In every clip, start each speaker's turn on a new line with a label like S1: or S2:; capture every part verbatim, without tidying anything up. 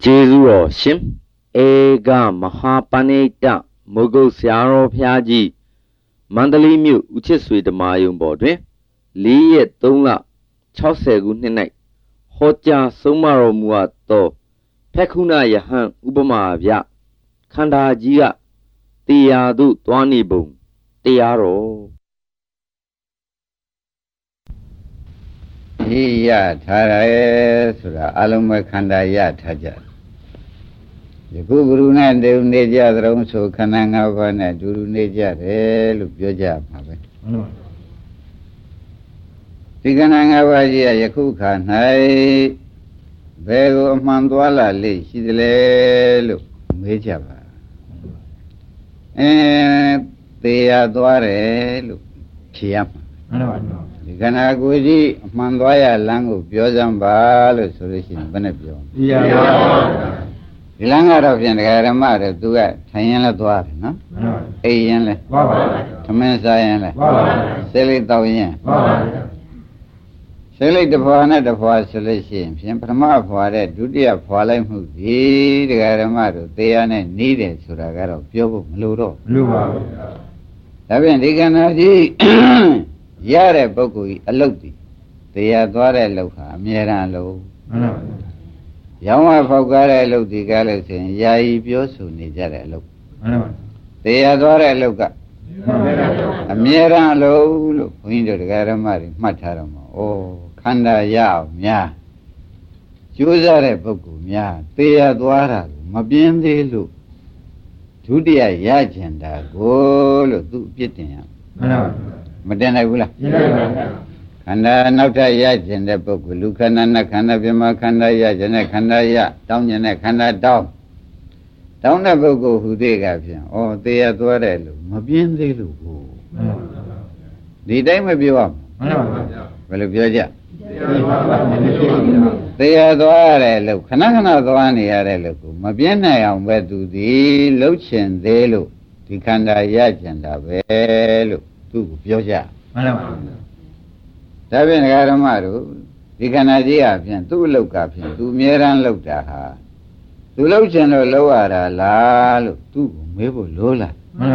S1: Jesu Shim Ega Mahapaneta Mogo Siaro Piaji Mandali Mu Uchisui the Mayum Bodre Li Tonga Chausegun Night Hoja Somaro Muato Pekuna Yahan Ubama Via Kanda Jia Tiadu Twani Boom Tiaro
S2: Ya Tara Sura Aluma Kanda Ya Taja Guru Nande Neja Drum so Kananga Vana Duru Neja Lupioja Mabe Tigananga Vajia Yakuka Nai Bego Mandwala Le Shidle Mejava and they are Dware Lup Chiam Gana Guji Mandwaya Langu Biozamba solution Benepio. The Langa of Yangaramara do it, Tayana Dwar, no? Ayanle, Tamensayanle, Seli Dawian. Seli the Pona the Poa solution, Shemprama for it, Dudia Polam who did the Garamaro, they are needed Suragaro, Piobo, Luro. Having the Ganaji. Yare Boku, a lodi. They are Dware Loka, Mira Low. Yama Fogare Lodi Galaxy, Yai Biosu Nijare Low. They are Dware Loka. A Mira Low, window Garamari, Mataramo. Oh, Kanda Yao, Mia. Juzare Boku, Mia. They are Dwara, Mabien de Lu. Judia Yajenda, go to Pitin. Madana Gula Kanda Nota Yaj in the book, Lucana Kanda Bima Kanda Yaj and Kanda Ya, down in a Kanda down. Down the book who they have him, oh, they are Dwarelu, Mabin de Lugu. The day may be one. Well, if you're they are Dwarelu, Kanakana Dwani Arelu, Mabina, where do the Luchin de Lu, the Kanda Yaj and the Velu. Pioja. Seven Garamaru, the Canadian, two look up, two Miran looked at her. Two Luchan or lower, la, two Mabo Lola.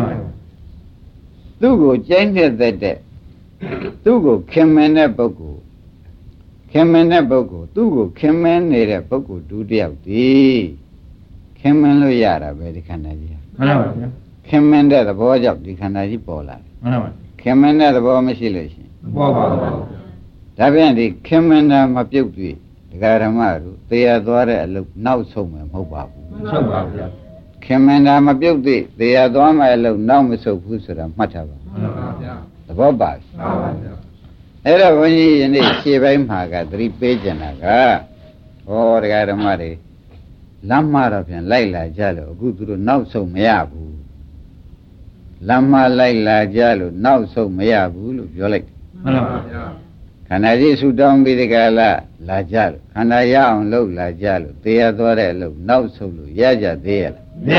S2: Two go change that day. Two go Kemen Boku. Kemen Boku, two go Kemen near a Boku, do the out the Kemen Loyara, very Canadian. Kemen the boy of the Canadi Pola. Kemena the bomb machine. Tavendi, Kemena Mapuki, the Garamaru, they are Dora look now so mobile. Kemena Mapuki, they are Doma look now so Pusera Matava. The Bobas. Era when you in the Shivampaga, three page and a or Garamari, Lamar and Laila Jalo, good to now so meabu. Lama Laila Jalo, now so meabu, Yolek. Can I just down with the gala, La Jalo, can I yawn low La Jalo, they are Dorello, now so Yaja there.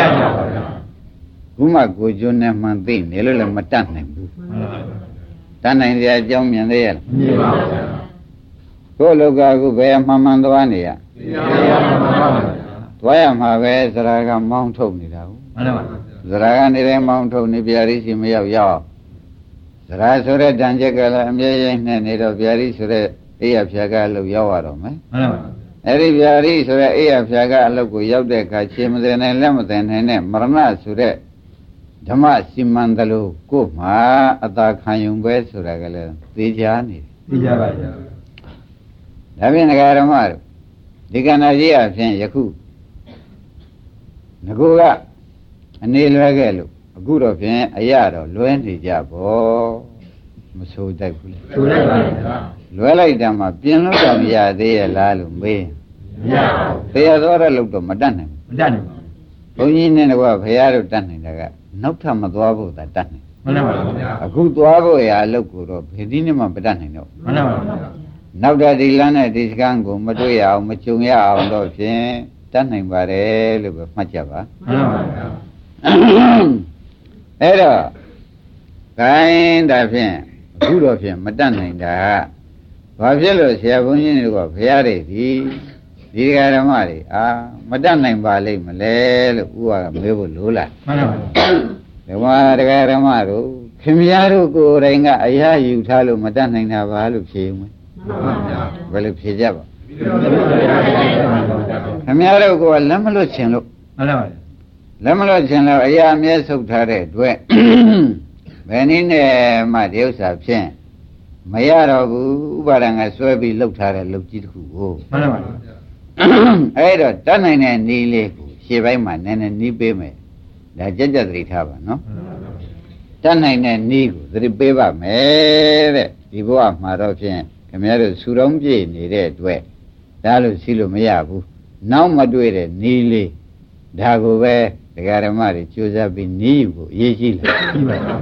S2: Guma go Juna Mantin, a little matan. Tana in the young and there. Go look go bear Mamandwania. Why am I where Zaraga Mount Tony now? Zaragan Mount Tony Biarisi may have yaw. Zarasura Danjagala, Mian and Nito Biarisura, Ea Piagalo Yawarom, eh? Eri Biarisura, Ea Piagalo, Yabdeka, Chimden and Lamadan and Marana Sure. Dama Simandalu, Kuma, Atakayum Besuragala, Dijani. Having a Garamar, Diganadia, Yaku. Nagura, a nail regalo, a good of a yard, Luenti Jabo, Muso Dagul. Luella Dama, Piano Yade, Lalum Bay. They are looked at Madame. Only in a way of hair done. No time of Dwabo that done. A good Dwabo, I look good of Hedinima Badano. Now that the Lana is Gango, Madoya, Machuya, and Dolphin, done by a little Machava. Era kind of him, good of him, Madame. Vajelos have only of Harry, ဒီဃာရမတွေအာမတတ်နိုင်ပါလိမ့်မလဲလို့ဥပါကမေးဖို့လိုလားမှန်ပါပါဓမ္မတရားဓမ္မတို့ခင်ဗျားတို့ကိုယ်တိုင်ကအရာယူထားလို့မတတ်နိုင်တာပါလို့ဖြေဦးမယ်မှန်ပါဗျာဘယ်လိုဖြေကြပါခင်ဗျားတို့ကလက်မလွတ်ချင်လို့မှန်ပါဗျာလက်မလွတ်ချင်လို့အရာအမြဲဆုပ်ထားတဲ့အတွက်ဘယ်နည်းနဲ့မှဒီဥစ္စာဖြင့်မရတော့ဘူးဥပါဒံကဆွဲပြီးလှုပ်ထားတဲ့လှုပ်ကြီးတစ်ခုကိုမှန်ပါဗျာအဲ့တော့တတ်နိုင်တဲ့နည်းလေးကိုရှေ့ပိုင်းမှာနည်းနည်းနီးပေးမယ်ဒါကြက်ကြက်သတိထားပါနော်တတ်နိုင်တဲ့နည်းကိုသတိပေးပါမယ်တဲ့ဒီဘဝမှာတော့ဖြင့်ခင်ဗျားတို့ဆူတော်ပြည့်နေတဲ့အတွက်ဒါလို့ရှိလို့မရဘူးနောက်မတွေ့တဲ့နည်းလေးဒါကိုပဲဒကာဓမ္မတွေကြိုးစားပြီးနည်းကိုအရေးကြီးလာပြီပါဗျာ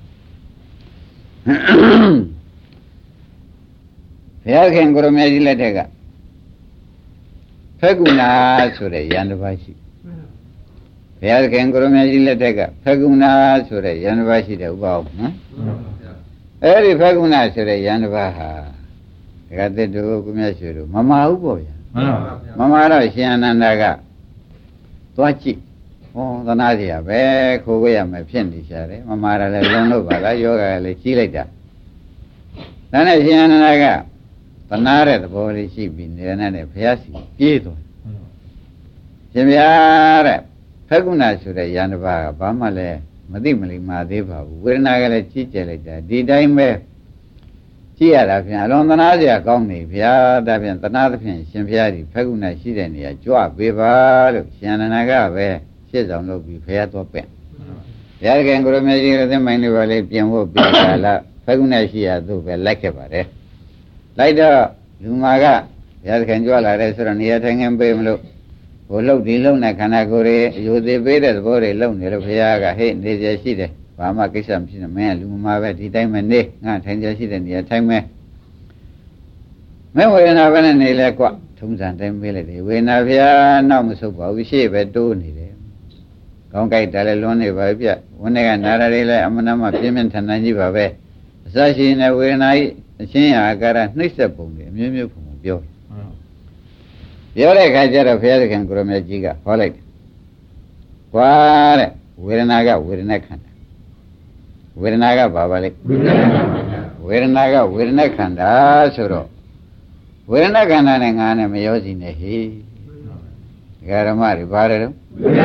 S2: ဘုရားခင်ကိုရမကြီးလက်ထက်ကဖက်ကုဏဆိုတဲ့ယန္တပါရှိဘုရားခင်ကိုရမကြီးလက်ထက်ကဖက်ကုဏဆိုတဲ့ယန္တပါရှိတဲ့ဥပအောင်နော်အဲ့ဒီဖက်ကုဏဆိုတဲ့ယန္တပါဟာဒကာသစ်တို့ကုမြတ်ရွှေတို့မမဟုတ်ပေါ့ဗျာမှန်ပါဗျာမမတော့ရှင်အနန္ဒာကသွားကြည့်ဟောသနာစီရပဲခိုးခွေရမယ်ဖြစ်နေရှာတယ်မမရလည်းလုံးလို့ပါလားယောဂကလည်းကြီးလိုက်တာဒါနဲ့ရှင်အနန္ဒာကသနာတဲ့သဘောလေးရှိပြီးနေတဲ့ဘုရားစီပြေးသွားရှင်ဗျာတဲ့ဖက်ကုဏဆိုတဲ့ယန္တပါကဘာမှလည်းမသိမလိမ္မာသေးပါဘူးဝေဒနာကလည်းကြီးကျယ်လိုက်တာဒီတိုင်းပဲကြည့်ရတာဖြင့်အလွန်သနာစရာကောင်းနေဗျာဒါဖြင့်သနာသဖြင့်ရှင်ဘုရားဒီဖက်ကုဏရှိတဲ့နေရာကြွပေးပါလို့ရှင်အနန္ဒာကပဲရှစ်ဆောင်လုပ်ပြီးဘုရားသွားပြန်ဘုရားခင်ကိုရမကြီးရတဲ့မိုင်းလေးပါလေးပြင်ဖို့ပြတာလားဖက်ကုဏရှိရသူ့ပဲလိုက်ခဲ့ပါတယ်လိုက်တော့လူမာကဘုရားခင်ကြွလာတဲ့ဆိုတော့နေရာထိုင်ခင်းပေးမလို့ဟိုလှုပ်ဒီလှုပ်နဲ့ခန္ဓာကိုယ်ရဲ့အယုသေးပေးတဲ့သဘောတွေလှုပ်နေလို့ဘုရားကဟဲ့နေကြရှိတယ်ဘာမှကိစ္စမရှိနဲ့မင်းကလူမာပဲဒီတိုင်းမနေငါထိုင်ကြရှိတဲ့နေရာထိုင်မယ်မင်းဝေဒနာပဲနဲ့နေလဲကွထုံးစံတိုင်းပေးလိုက်တယ်ဝေဒနာဘုရားနောက်မဆုတ်ပါဘူးရှေ့ပဲတိုးနေတယ်ကောင်းကြိုက်တယ်လည်းလွန်နေပါပြီပြဝန်းထဲကနာရတွေလည်းအမနာမှပြင်းပြင်းထန်ထန်ကြီးပါပဲအစရှိနေဝေဒနာဤအချင်းအာကာရနှိမ့်ဆက်ပုံတွေအမျိုးမျိုးပုံပြောပြောတဲ့အခါကျတော့ဘုရားသခင်ကိုရမေကြီးကဟောလိုက်တယ်။ကွာတဲ့ဝေဒနာကဝေဒနာခန္ဓာဝေဒနာကဘာပါလဲဝေဒနာကဝေဒနာခန္ဓာဆိုတော့ဝေဒနာခန္ဓာနဲ့ငါနဲ့မရောစီနဲ့ဟေးဒကာဓမ္မတွေပါတယ်တော့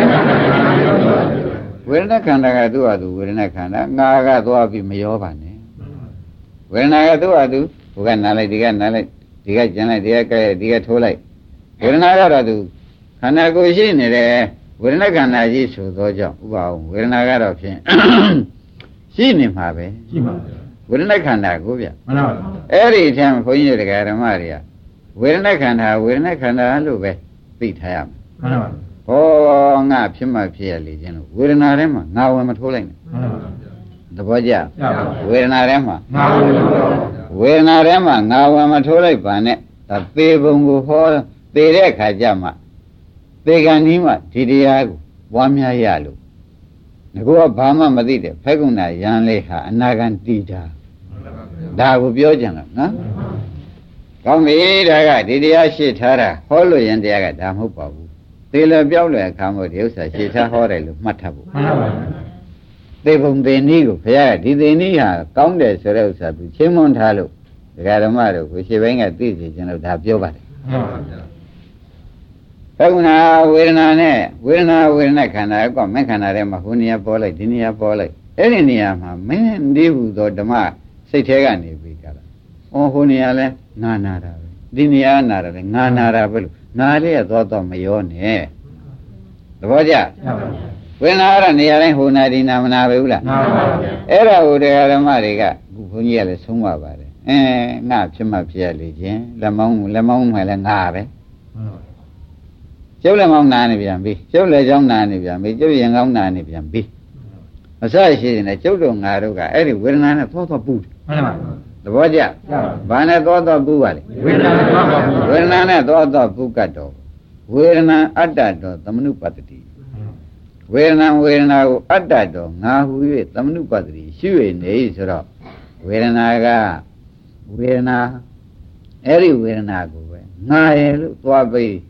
S2: ဝေဒနာခန္ဓာကသူ့ဟာသူဝေဒနာခန္ဓာငါကသွားပြီးမရောပါနဲ့ဝေဒနာကသူ့ဟာသူဘုကနားလိုက်ဒီကနားလိုက်ဒီကကျန်လိုက်ဒီကကဲဒီကထိုးလိုက်ဝေဒနာကတော့သူခန္ဓာကိုယ်ရှိနေတယ်ဝေဒနာခန္ဓာကြီးဆိုသောကြောင့်ဥပအောင်ဝေဒနာကတော့ဖြင့်ရှိနေမှာပဲရှိပါဗျာဝေဒနာခန္ဓာကိုဗျမှန်ပါပါအဲ့ဒီအထက်ဘုန်းကြီးတွေကဓမ္မတွေကဝေဒနာခန္ဓာဝေဒနာခန္ဓာလို့ပဲသိထားရမယ်မှန်ပါပါဟောငါဖြစ်မှဖြစ်ရလေခြင်းလို့ဝေဒနာထဲမှာငါဝင်မထိုးလိုက်နဲ့မှန်ပါပါသဘောကျဝေဒနာထဲမှာငါဝင်မထိုးဝေဒနာထဲမှာငါဝင်မထိုးလိုက်ပါနဲ့ဒါသေပုံကိုဟောသေတဲ့အခါကျမှသေကံကြီးမှဒီတရားကိုပွားများရလို့ငါကဘာမှမသိတဲ့ဖက်ကုဏယံလေးဟာအနာဂံတိတာဒါကိုပြောကြတယ်နော်ကောင်းပြီဒါကဒီတရားရှင်းထားတာဟောလို့ရင်တရားကဒါမဟုတ်ပါဘူးသေလပြောက်လွယ်အခါမို့ဒီဥစ္စာရှင်းထားဟောတယ်လို့မှတ်ထားဖို့မှန်ပါပါသေပုံသေနည်းကိုဘုရားကဒီသေနည်းဟာကောင်းတယ်ဆိုတဲ့ဥစ္စာသူချင်းမွန်းထားလို့ဒကာဓမ္မတို့ကိုရှင်းပိုင်းကသိစေခြင်းလို့ဒါပြောပါတယ်မှန်ပါဗျာဖက်ကုဏဝေဒနာနဲ့ဝေဒနာဝေဒနာခန္ဓာကမင်းခန္ဓာထဲမှာဟိုနေရာပေါ်လိုက်ဒီနေရာပေါ်လိုက်အဲ့ဒီနေရာမှာမင်းဒီဟုသောဓမ္မစိတ်ထဲကနေပြီးကြတာ။အော်ဟိုနေရာလဲငါနာတာပဲဒီနေရာနာတာလဲငါနာတာပဲလို့နာလေးရတော့တော့မရောနဲ့သဘောကျဝေဒနာရနေရာတိုင်းဟိုနာဒီနာမနာပဲဘူးလားမှန်ပါဗျာအဲ့ဒါဟိုတရားဓမ္မတွေကအခုဘုန်းကြီးကလည်းဆုံးပါပါတယ်အဲငါဖြစ်မှဖြစ်ရလေခြင်းလက်မောင်းလက်မောင်းမှလည်းငါပဲကျုပ်လက်မောင်းနာနေပြန်ပြီကျုပ်လက်ချောင်းနာနေပြန်ပြီကျုပ်ရင်ကောင်းနာနေပြန်ပြီအစရှိနေကျုပ်တို့ငါတို့ကအဲ့ဒီဝေဒနာနဲ့သောသောပူတယ်မှန်ပါပါသဘောကျဘာနဲ့သောသောပူပါလဲဝေဒနာနဲ့သောသောပူဝေဒနာနဲ့သောသောပူကတ်တော်ဝေဒနာအတ္တတော်သမနုပတ္တိဝေဒနာဝေဒနာကိုအတ္တတော်ငါဟူ၍သမနုပတ္တိရှိ၍နေဆိုတော့ဝေဒနာကဝေဒနာအဲ့ဒီဝေဒနာကိုပဲငါရဲ့လို့သွားပြီး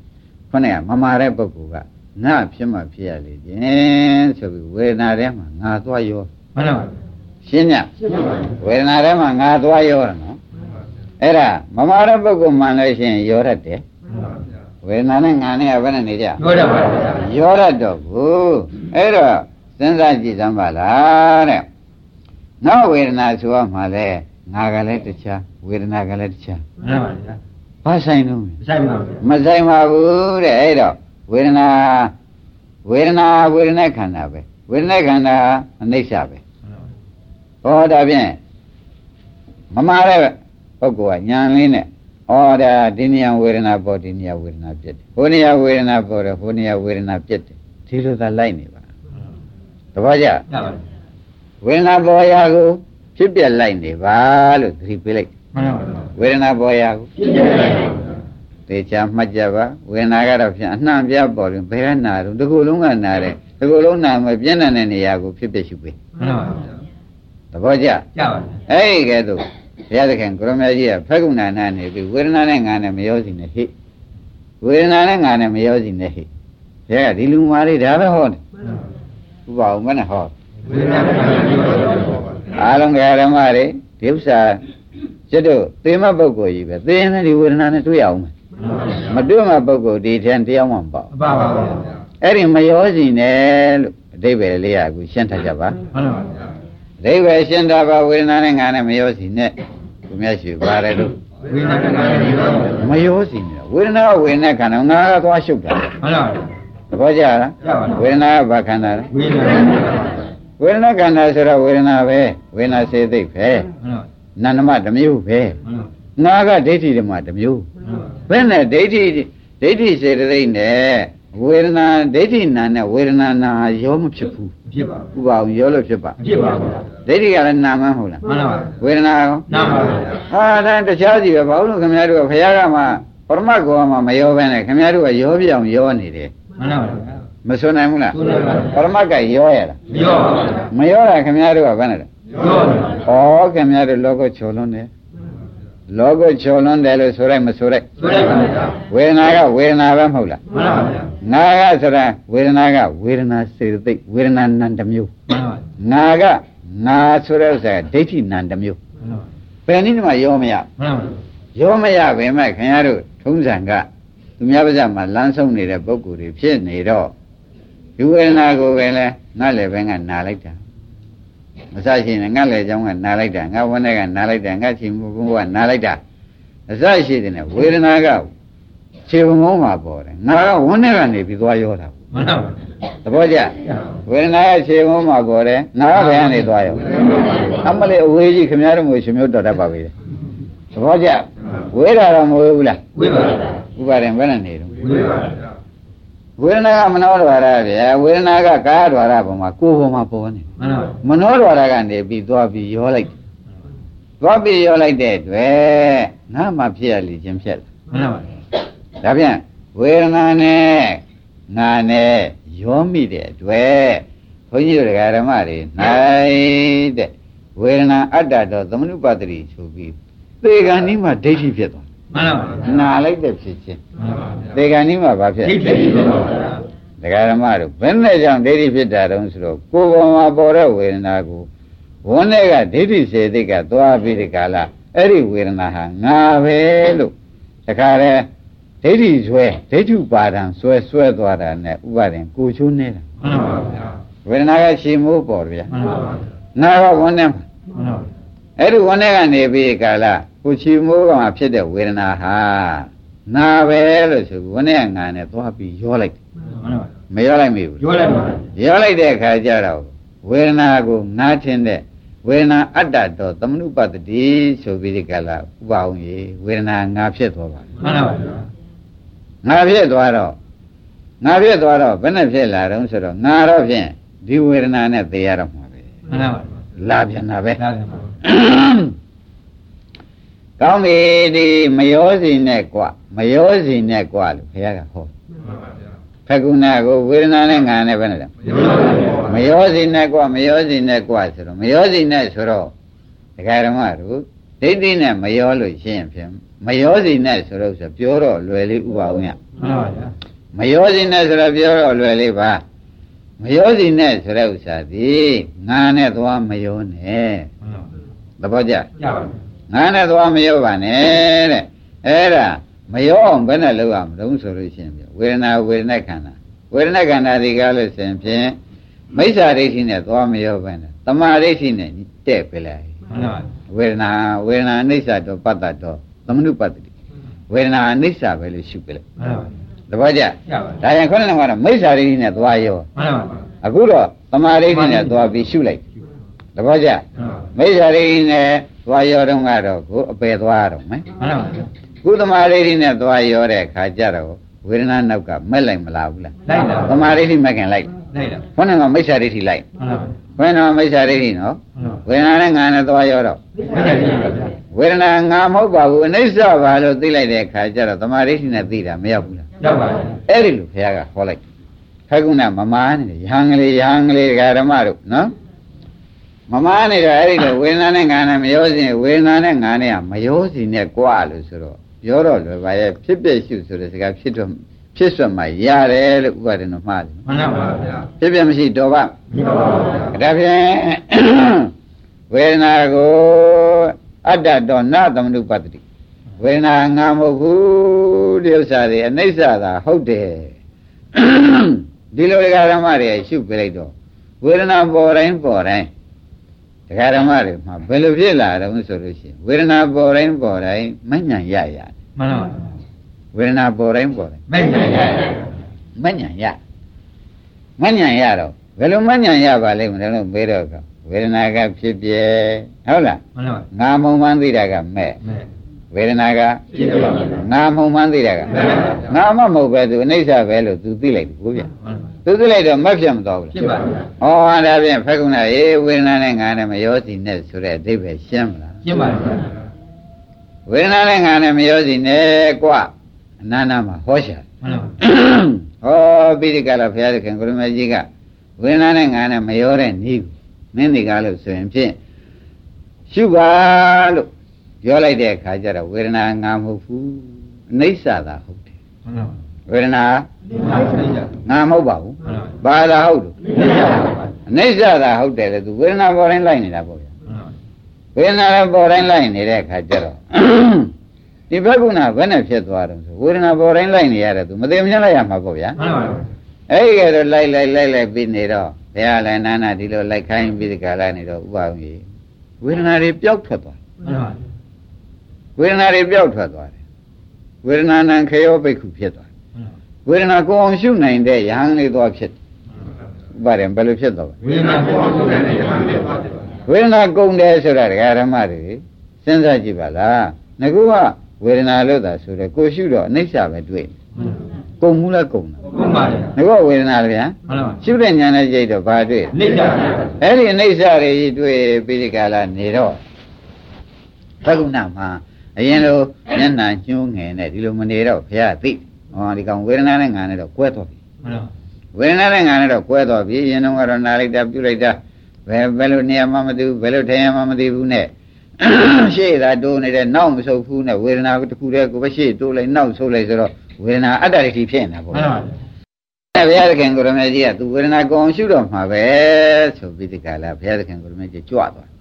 S2: ခொနဲ့မမာတဲ့ပုဂ္ဂိုလ်ကငါဖြစ်မှဖြစ်ရလေခြင်းဆိုပြီးဝေဒနာထဲမှာငါသွားရောမှန်ပါပါရှင်းညဝေဒနာထဲမှာငါသွားရောတယ်နော်အဲ့ဒါမမာတဲ့ပုဂ္ဂိုလ်မှန်လို့ရှိရင်ရောတတ်တယ်ဝေဒနာနဲ့ငါနဲ့ဘယ်နဲ့နေကြရောတတ်ပါဘူးရောတတ်တော့ဘူးအဲ့တော့စဉ်းစားကြည့်စမ်းပါလားတဲ့နောက်ဝေဒနာဆိုမှလည်းငါကလည်းတခြားဝေဒနာကလည်းတခြားမှန်ပါဗျာဘာဆိုင်လို့မဆိုင်ပါဘူးမဆိုင်ပါဘူးတဲ့အဲ့တော့ဝေဒနာဝေဒနာဝေဒနာခန္ဓာပဲဝေဒနာခန္ဓာအနိစ္စပဲဟောဒါဖြင့်မမာတဲ့ပုဂ္ဂိုလ်ကညာလင်းနဲ့ဩဒါဒီနေရာဝေဒနာပေါ်ဒီနေရာဝေဒနာပြတ်တယ်ဟိုနေရာဝေဒနာပေါ်တယ်ဟိုနေရာဝေဒနာပြတ်တယ်ဒီလိုသာလိုက်နေပါတပည့်ကြဝေဒနာပေါ်ရာကိုဖြစ်ပြလိုက်နေပါလို့သတိပေးလိုက်မှန်ပါပါဝေဒနာပေါ်ရာကိုဖြစ်ပြလိုက်သေချာမှတ်ကြပါဝေဒနာကတော့ဖြင့်အနှံ့ပြပေါ်ရင်ဘယ်ကနာတော့ဒီကိုယ်လုံးကနာတယ်ဒီကိုယ်လုံးနာမပြင်းတဲ့နေရာကိုဖြစ်ပြရှုပေးမှန်ပါပါတပည့်ကြကြပါအဲ့ဒီကဲတော့ဘုရားသခင်ကိုရမကြီးကဖက်ကုဏနာနေပြီဝေဒနာနဲ့ငါနဲ့မရောစီနဲ့ဟိဝေဒနာနဲ့ငါနဲ့မရောစီနဲ့ဟိဘုရားကဒီလူမာလေးဒါပဲဟောတယ်ဥပအောင်မနဲ့ဟောဝေဒနာနဲ့ငါနဲ့မရောစီအားလုံးဓမ္မတွေဒီဥစ္စာကျွတ်တို့သေမပုဂ္ဂိုလ်ကြီးပဲသေရင်လည်းဒီဝေဒနာနဲ့တွေ့အောင်မတွေ့မှပုဂ္ဂိုလ်ဒီထက်တရားမှမပေါ့မပါပါဘူးအဲ့ဒီမရောစီနဲ့လို့အဓိပ္ပာယ်လေးကအခုရှင်းထားကြပါမှန်ပါပါအဓိပ္ပာယ်ရှင်းတာပါဝေဒနာနဲ့ငါနဲ့မရောစီနဲ့သူများရှိပါတယ်လို့ဝေဒနာနဲ့ငါနဲ့မရောစီနဲ့ဝေဒနာဝေဒနာခန္ဓာငါကသွားရှုပ်တာမှန်ပါပါသဘောကျလားဝေဒနာကဘာခန္ဓာလဲဝေဒနာဝေဒနာခန္ဓာဆိုတော့ဝေဒနာပဲဝေဒနာစေသိပဲနန္ဒမတစ်မျိုးပဲငါကဒိဋ္ဌိဓမ္မတစ်မျိုးဘယ်နဲ့ဒိဋ္ဌိဒိဋ္ဌိစေတသိက်နဲ့ဝေဒနာဒိဋ္ဌိနာနဲ့ဝေဒနာနာရောမဖြစ်ဘူးဖြစ်ပါဘူးဥပါဘူးရောလို့ဖြစ်ပါဖြစ်ပါဘူးဒိဋ္ဌိကလည်းနာမှန်းဟုတ်လားမှန်ပါပါဝေဒနာရောနာပါပါဟာဒါတခြားစီပဲဘာလို့ခင်ဗျားတို့ကဘုရားကမှပရမတ်ကောမှမရောဘဲနဲ့ခင်ဗျားတို့ကရောပြအောင်ရောနေတယ်မှန်ပါပါမစွနိုင်ဘူးလားစွနိုင်ပါဘူးပရမတ်ကရောရလားမရောပါဘူးမရောတာခင်ဗျားတို့ကဘယ်နဲ့လဲရောပါဘူးဩခင်ဗျားတို့လောကချော်လွန်းတယ်လောကချော်လွန်းတယ်လို့ဆိုလိုက်မဆိုလိုက်ဆိုလိုက်ပါဗျာဝေဒနာကဝေဒနာပဲမဟုတ်လားမှန်ပါဗျာငါကဆိုတာဝေဒနာကဝေဒနာစေတသိက်ဝေဒနာနံတစ်မျိုးမှန်ပါငါကငါဆိုတဲ့ဥစ္စာဒိဋ္ဌိနံတစ်မျိုးမှန်ပါဘယ်နည်းမှရောမရမှန်ပါရောမရပဲမဲ့ခင်ဗျားတို့ထုံးစံကသူများပါးစပ်မှာလမ်းဆုံးနေတဲ့ပုဂ္ဂိုလ်တွေဖြစ်နေတော့ဒီဝေဒနာကိုပဲလဲငါလည်းပဲငါနာလိုက်တာမစရှိရင်ငါလည်းเจ้าကနာလိုက်တာငါဝန်းထဲကနာလိုက်တာငါချီမူကုန်းကနာလိုက်တာအစရှိတဲ့ဝေဒနာကခြေဘုံမှာပေါ်တယ်ငါကဝန်းထဲကနေပြီးသွားရောတာမှန်ပါပါသဘောကျဝေဒနာကခြေဘုံမှာပေါ်တယ်ငါကဘယ်ကနေသွားရောအမလေးအဝေးကြီးခင်ဗျားတို့မျိုးရှင်မျိုးတော်တတ်ပါပြီသဘောကျဝေဒနာတော့မဝေဘူးလားဝေပါဘူးဥပါရင်ဘယ်နဲ့နေတော့ဝေပါဝေဒနာကမနောဒွါရဗျာဝေဒနာကကာယဒွါရပုံမှာကိုယ်ပုံမှာပေါ်နေမှန်ပါမနောဒွါရကနေပြီးသွားပြီးရောလိုက်သွားပြီးရောလိုက်တဲ့အတွက်ငါမှဖြစ်ရလိချင်းဖြစ်လာမှန်ပါဒါဖြင့်ဝေဒနာနဲ့ငါနဲ့ရောမိတဲ့အတွက်ဘုန်းကြီးတို့ဓမ္မတွေနိုင်တဲ့ဝေဒနာအတ္တတော်သမနုပတ္တိဆိုပြီးသေကံဤမှာဒိဋ္ဌိဖြစ်သွားမှန်ပါပါနာလိုက်တဲ့ဖြစ်ချင်းမှန်ပါပါသေကံဤမှာဘာဖြစ်ဒိဋ္ဌိဖြစ်ပါပါဒကာဓမ္မတို့ဘယ်နဲ့ကြောင့်ဒိဋ္ဌိဖြစ်တာတုံးဆိုတော့ကိုယ်ပေါ်မှာပေါ်တဲ့ဝေဒနာကိုဝန်းထဲကဒိဋ္ဌိစေတိကသွားပြီးဒီကလာအဲ့ဒီဝေဒနာဟာငါပဲလို့တခါတည်းဒိဋ္ဌိဆွဲဒိဋ္ဌုပါဒံဆွဲဆွဲသွားတာနဲ့ဥပါဒင်ကိုချိုးနေတာမှန်ပါဗျာဝေဒနာကရှည်မိုးပေါ်ဗျာမှန်ပါဗျာနာကဝန်းထဲမှာမှန်ပါအဲ့ဒီဝန်းထဲကနေပြီးကာလကိုချီမိုးကမှဖြစ်တဲ့ဝေဒနာဟာနာပဲလို့ဆိုဝန်းထဲကငါနဲ့သွားပြီးရောလိုက်မှန်ပါမရောလိုက်မိဘူးရောလိုက်ပါရောလိုက်တဲ့အခါကျတော့ဝေဒနာကိုငါထင်တဲ့ဝေဒနာအတ္တတော်သမနုပတ္တိဆိုပြီးဒီကလာဥပအောင်ရေဝေဒနာငါဖြစ်သွားပါမှန်ပါဗျာငါဖြစ်သွားတော့ငါဖြစ်သွားတော့ဘယ်နဲ့ဖြစ်လာတော့ဆိုတော့ငါတော့ဖြင့်ဒီဝေဒနာနဲ့သိရတော့မှာပဲမှန်ပါပါလာပြန်တာပဲလာပြန်ပါကောင်းပြီဒီမရောစီနဲ့กว่าမရောစီနဲ့กว่าလို့ဘုရားကဟောမှန်ပါဗျာဖကုဏကိုဝေဒနာနဲ့ငါနဲ့ဘယ်နဲ့လဲမရောစီနဲ့กว่าမရောစီနဲ့กว่าဆိုတော့မရောစီနဲ့ဆိုတော့ဒကာဓမ္မတို့ဒိဋ္ဌိနဲ့မရောလို့ရှင်းရင်ဖြင့်မရောစီနဲ့ဆိုတော့ဆိုပြောတော့လွယ်လေးဥပါအောင်ရမှန်ပါဗျာမယောစီနဲ့ဆိုတော့ပြောတော့လွယ်လေးပါမယောစီနဲ့ဆိုတဲ့ဥစ္စာဒီငါနဲ့သွားမယောနဲ့သဘောကျငါနဲ့သွားမယောပါနဲ့တဲ့အဲ့ဒါမယောအောင်ဘယ်နဲ့လုပ်ရမလို့ဆိုလို့ရှိရင်ဝေဒနာဝေဒနာခန္ဓာဝေဒနာခန္ဓာဒီကားလို့ဆိုရင်ဖြင့်မိစ္ဆာဒိဋ္ဌိနဲ့သွားမယောပဲနဲ့တမာဒိဋ္ဌိနဲ့တဲ့ပြလိုက်ဝေဒနာဝေဒနာအနိစ္စတော့ပတ္တတော့သမနုပတ္တိဝေဒနာအနိစ္စပဲလို့ရှုပြလိုက်တပည့်ကြဒါရင်ခေါင်းနဲ့ကတော့မိစ္ဆာဒိဋ္ဌိနဲ့သွားရောအခုတော့တမာဒိဋ္ဌိနဲ့သွားပြီးရှုလိုက်တပည့်ကြမိစ္ဆာဒိဋ္ဌိနဲ့သွားရောတော့ကတော့ကိုအပယ်သွားတော့မယ်ကုသမာဒိဋ္ဌိနဲ့သွားရောတဲ့ခါကြတော့ဝေဒနာနောက်ကမက်လိုက်မလားဘူးလားလိုက်တာသမာဓိဋ္ဌိမက်ခင်လိုက်လိုက်တာခေါင်းကမိစ္ဆာဒိဋ္ဌိလိုက်ခေါင်းကမိစ္ဆာဒိဋ္ဌိနော်ဝေဒနာနဲ့ငါနဲ့သွားရောတော့ဝေဒနာငါမဟုတ်ပါဘူးအနိစ္စပါလို့သိလိုက်တဲ့အခါကျတော့သမာဓိဋ္ဌိနဲ့သိတာမရောက်ဘူးလားရောက်ပါဘူးအဲ့ဒီလိုဘုရားကဟောလိုက်ခကုဏမမားနေရဟန်းကလေးရဟန်းကလေးဓမ္မတို့နော်မမားနေတော့အဲ့ဒီလိုဝေဒနာနဲ့ငါနဲ့မရောစီဝေဒနာနဲ့ငါနဲ့ကမရောစီနဲ့ကြွားလို့ဆိုတော့ပြောတော့လွယ်ပါရဲ့ဖြစ်ပြရှုဆိုတဲ့စကားဖြစ်တော့ဖြစ်ဆွတ်မှရတယ်လို့ဥပါဒနာမှားတယ်မှန်ပါပါဗျာဖြစ်ပြမရှိတော့ပါမရှိပါဘူးဒါဖြင့်ဝေဒနာကိုအတ္တတော့နသမနုပတ္တိဝေဒနာငါမဟုတ်ဘူးဒီဥစ္စာတွေအနိစ္စသာဟုတ်တယ်ဒီလိုဓမ္မတွေရှုပြလိုက်တော့ဝေဒနာပေါ်တိုင်းပေါ်တိုင်းဓမ္မတွေမှာဘယ်လိုဖြစ်လာတော့ဆိုလို့ရှိရင်ဝေဒနာပေါ်တိုင်းပေါ်တိုင်းမညံ့ရရမှန်ပါပါဝေဒနာပေါ်တိုင်းပေါ်တိုင်းမညံ့ရမညံ့ရမညံ့ရတော့ဘယ်လိုမညံ့ရပါလိမ့်မလဲလို့မေးတော့ကဝေဒနာကဖြစ်ပြဲဟုတ်လားမှန်ပါငါမုံမှန်းသိတာကမဲ့ဝေဒနာကဖြစ်ပြပါငါမုံမှန်းသိတာကငါမှမဟုတ်ပဲသူအနိစ္စပဲလို့သူသိလိုက်ပြီကိုဗျသူသိလိုက်တော့မဖြစ်မသွားဘူးဖြစ်ပါဘူးဩဟာဒါဖြင့်ဖက်ကုဏအေးဝေဒနာနဲ့ငါနဲ့မရောစီနဲ့ဆိုတဲ့အဓိပ္ပာယ်ရှင်းမလားရှင်းပါပြီဝေဒနာနဲ့ငါနဲ့မရောစီနဲ့ကွာအနန္တမှာဟောရှာမှန်ပါဟောပိဋကလာဘုရားသခင်ကိုရမကြီးကဝေဒနာနဲ့ငါနဲ့မရောတဲ့ဤမင်းဒီကားလို့ဆိုရင်ဖြင့်ရှုပါလို့ပြောလိုက်တဲ့အခါကျတော့ဝေဒနာငါမဟုတ်ဘူးအနိစ္စသာဟုတ်တယ်မှန်ပါဝေဒနာငါမဟုတ်ပါဘူးဘာသာဟုတ်လို့အနိစ္စသာဟုတ်တယ်လေသူဝေဒနာပေါ်တိုင်းလိုက်နေတာပေါ့ဗျာဝေဒနာပေါ်တိုင်းလိုက်နေတဲ့အခါကျတော့ဒီဘကုဏဘယ်နဲ့ဖြစ်သွားတော့ဆိုဝေဒနာပေါ်တိုင်းလိုက်နေရတယ်သူမသိမချင်းလိုက်ရမှာပေါ့ဗျာမှန်ပါဘူးအဲ့ဒီကတော့လိုက်လိုက်လိုက်လိုက်ပြီးနေတော့ဘုရားလည်းနာနာဒီလိုလိုက်ခိုင်းပြီးဒီကလာနေတော့ဥပအောင်ကြီးဝေဒနာတွေပျောက်ထွက်သွားမှန်ပါဘူးဝေဒနာတွေပျောက်ထွက်သွားတယ်ဝေဒနာနံခေယောဘိက္ခုဖြစ်သွားဝေဒနာကိုအောင်ရှုနိုင်တဲ့ယဟန်လေးသွားဖြစ်ပါတယ်ဘယ်လိုဖြစ်သွားဝေဒနာကိုအောင်ရှုနိုင်တဲ့ယဟန်လေးသွားဖြစ်ဝေဒနာကုန်တယ်ဆိုတာဒကာဓမ္မတွေစဉ်းစားကြည့်ပါလားငကူကဝေဒနာလို့သာဆိုတယ်ကိုရှုတော့အနိစ္စပဲတွေ့ကုန်မှုလားကုန်တာကုန်ပါလေငကူကဝေဒနာလေဗျာရှုတဲ့ဉာဏ်နဲ့ကြိတ်တော့ဘာတွေ့အနိစ္စအဲ့ဒီအနိစ္စတွေကြီးတွေ့ပြီးဒီကလာနေတော့သက္ကုဏမှာအရင်လိုမျက်နှာညှိုးငယ်နဲ့ဒီလိုမနေတော့ဘုရားသိဟောဒီကောင်ဝေဒနာနဲ့ငါနဲ့တော့ကွဲသွားပြီဝေဒနာနဲ့ငါနဲ့တော့ကွဲသွားပြီရင်တော့ကတော့နာလိုက်တာပြုလိုက်တာဘယ်ဘယ်လိုနေရာမှမသိဘူးဘယ်လိုထိုင်ရမှမသိဘူးနဲ့ရှေ့သာတိုးနေတဲ့နောက်မဆုပ်ဘူးနဲ့ဝေဒနာတစ်ခုတည်းကိုပဲရှေ့တိုးလိုက်နောက်ဆုပ်လိုက်ဆိုတော့ဝေဒနာအတ္တဒိဋ္ဌိဖြစ်နေတာပေါ့အဲဘုရားသခင်ကိုရမေကြီးကသူဝေဒနာကိုအောင်ရှုတော့မှာပဲဆိုပြီးဒီကလာဘုရားသခင်ကိုရမေကြီးကြွသွား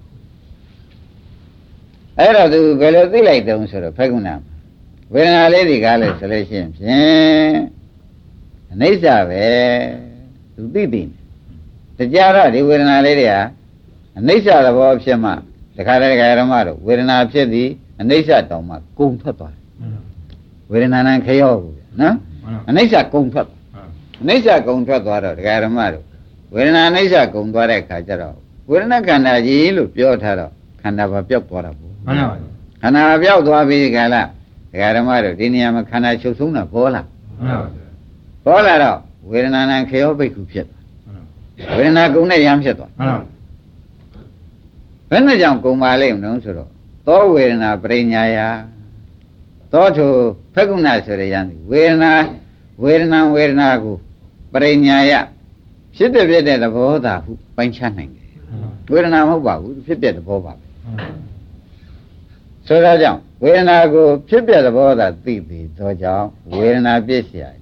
S2: အဲ့တော့သူဘယ်လိုသိလိုက်တုံးဆိုတော့ဖက်ကုဏဝေဒနာလေးဒီကားလဲဆိုလို့ရှိရင်ဖြင့်အနိစ္စပဲသူသိသိတကြတော့ဒီဝေဒနာလေးတွေဟာအနိစ္စသဘောဖြစ်မှတခါတည်းတခါဓမ္မတို့ဝေဒနာဖြစ်သည်အနိစ္စတောင်မှကုံထွက်သွားတယ်ဝေဒနာနဲ့ခရောဘူးနော်အနိစ္စကုံထွက်အနိစ္စကုံထွက်သွားတော့တခါဓမ္မတို့ဝေဒနာအနိစ္စကုံသွားတဲ့အခါကျတော့ဝေဒနာခန္ဓာကြီးလို့ပြောထားတော့ခန္ဓာဘာပြောက်သွားတာပေါ့မှန်ပါပါခန္ဓာပြောက်သွားပြီခါလားဒကာဓမ္မတို့ဒီနေရာမှာခန္ဓာချုပ်ဆုံးတာပေါ်လာမှန်ပါပါပေါ်လာတော့ဝေဒနာနဲ့ခရောဘိက္ခုဖြစ်သွားဝေဒနာကုံနဲ့ရမ်းဖြစ်သွားမှန်ပါဘယ်နဲ့ကြောင့်ကုံပါလိမ့်မလို့ဆိုတော့သောဝေဒနာပရိညာယသောထိုဖက်ကုဏဆိုရရန်ဝေဒနာဝေဒနာဝေဒနာကိုပရိညာယဖြစ်တဲ့ဖြစ်တဲ့သဘောသာဟုပိုင်းခြားနိုင်တယ်ဝေဒနာမဟုတ်ပါဘူးဖြစ်တဲ့သဘောပါပဲဆိုတော့ကြောင့်ဝေဒနာကိုဖြစ်တဲ့သဘောသာသိပြီးသောကြောင့်ဝေဒနာပြည့်စရာ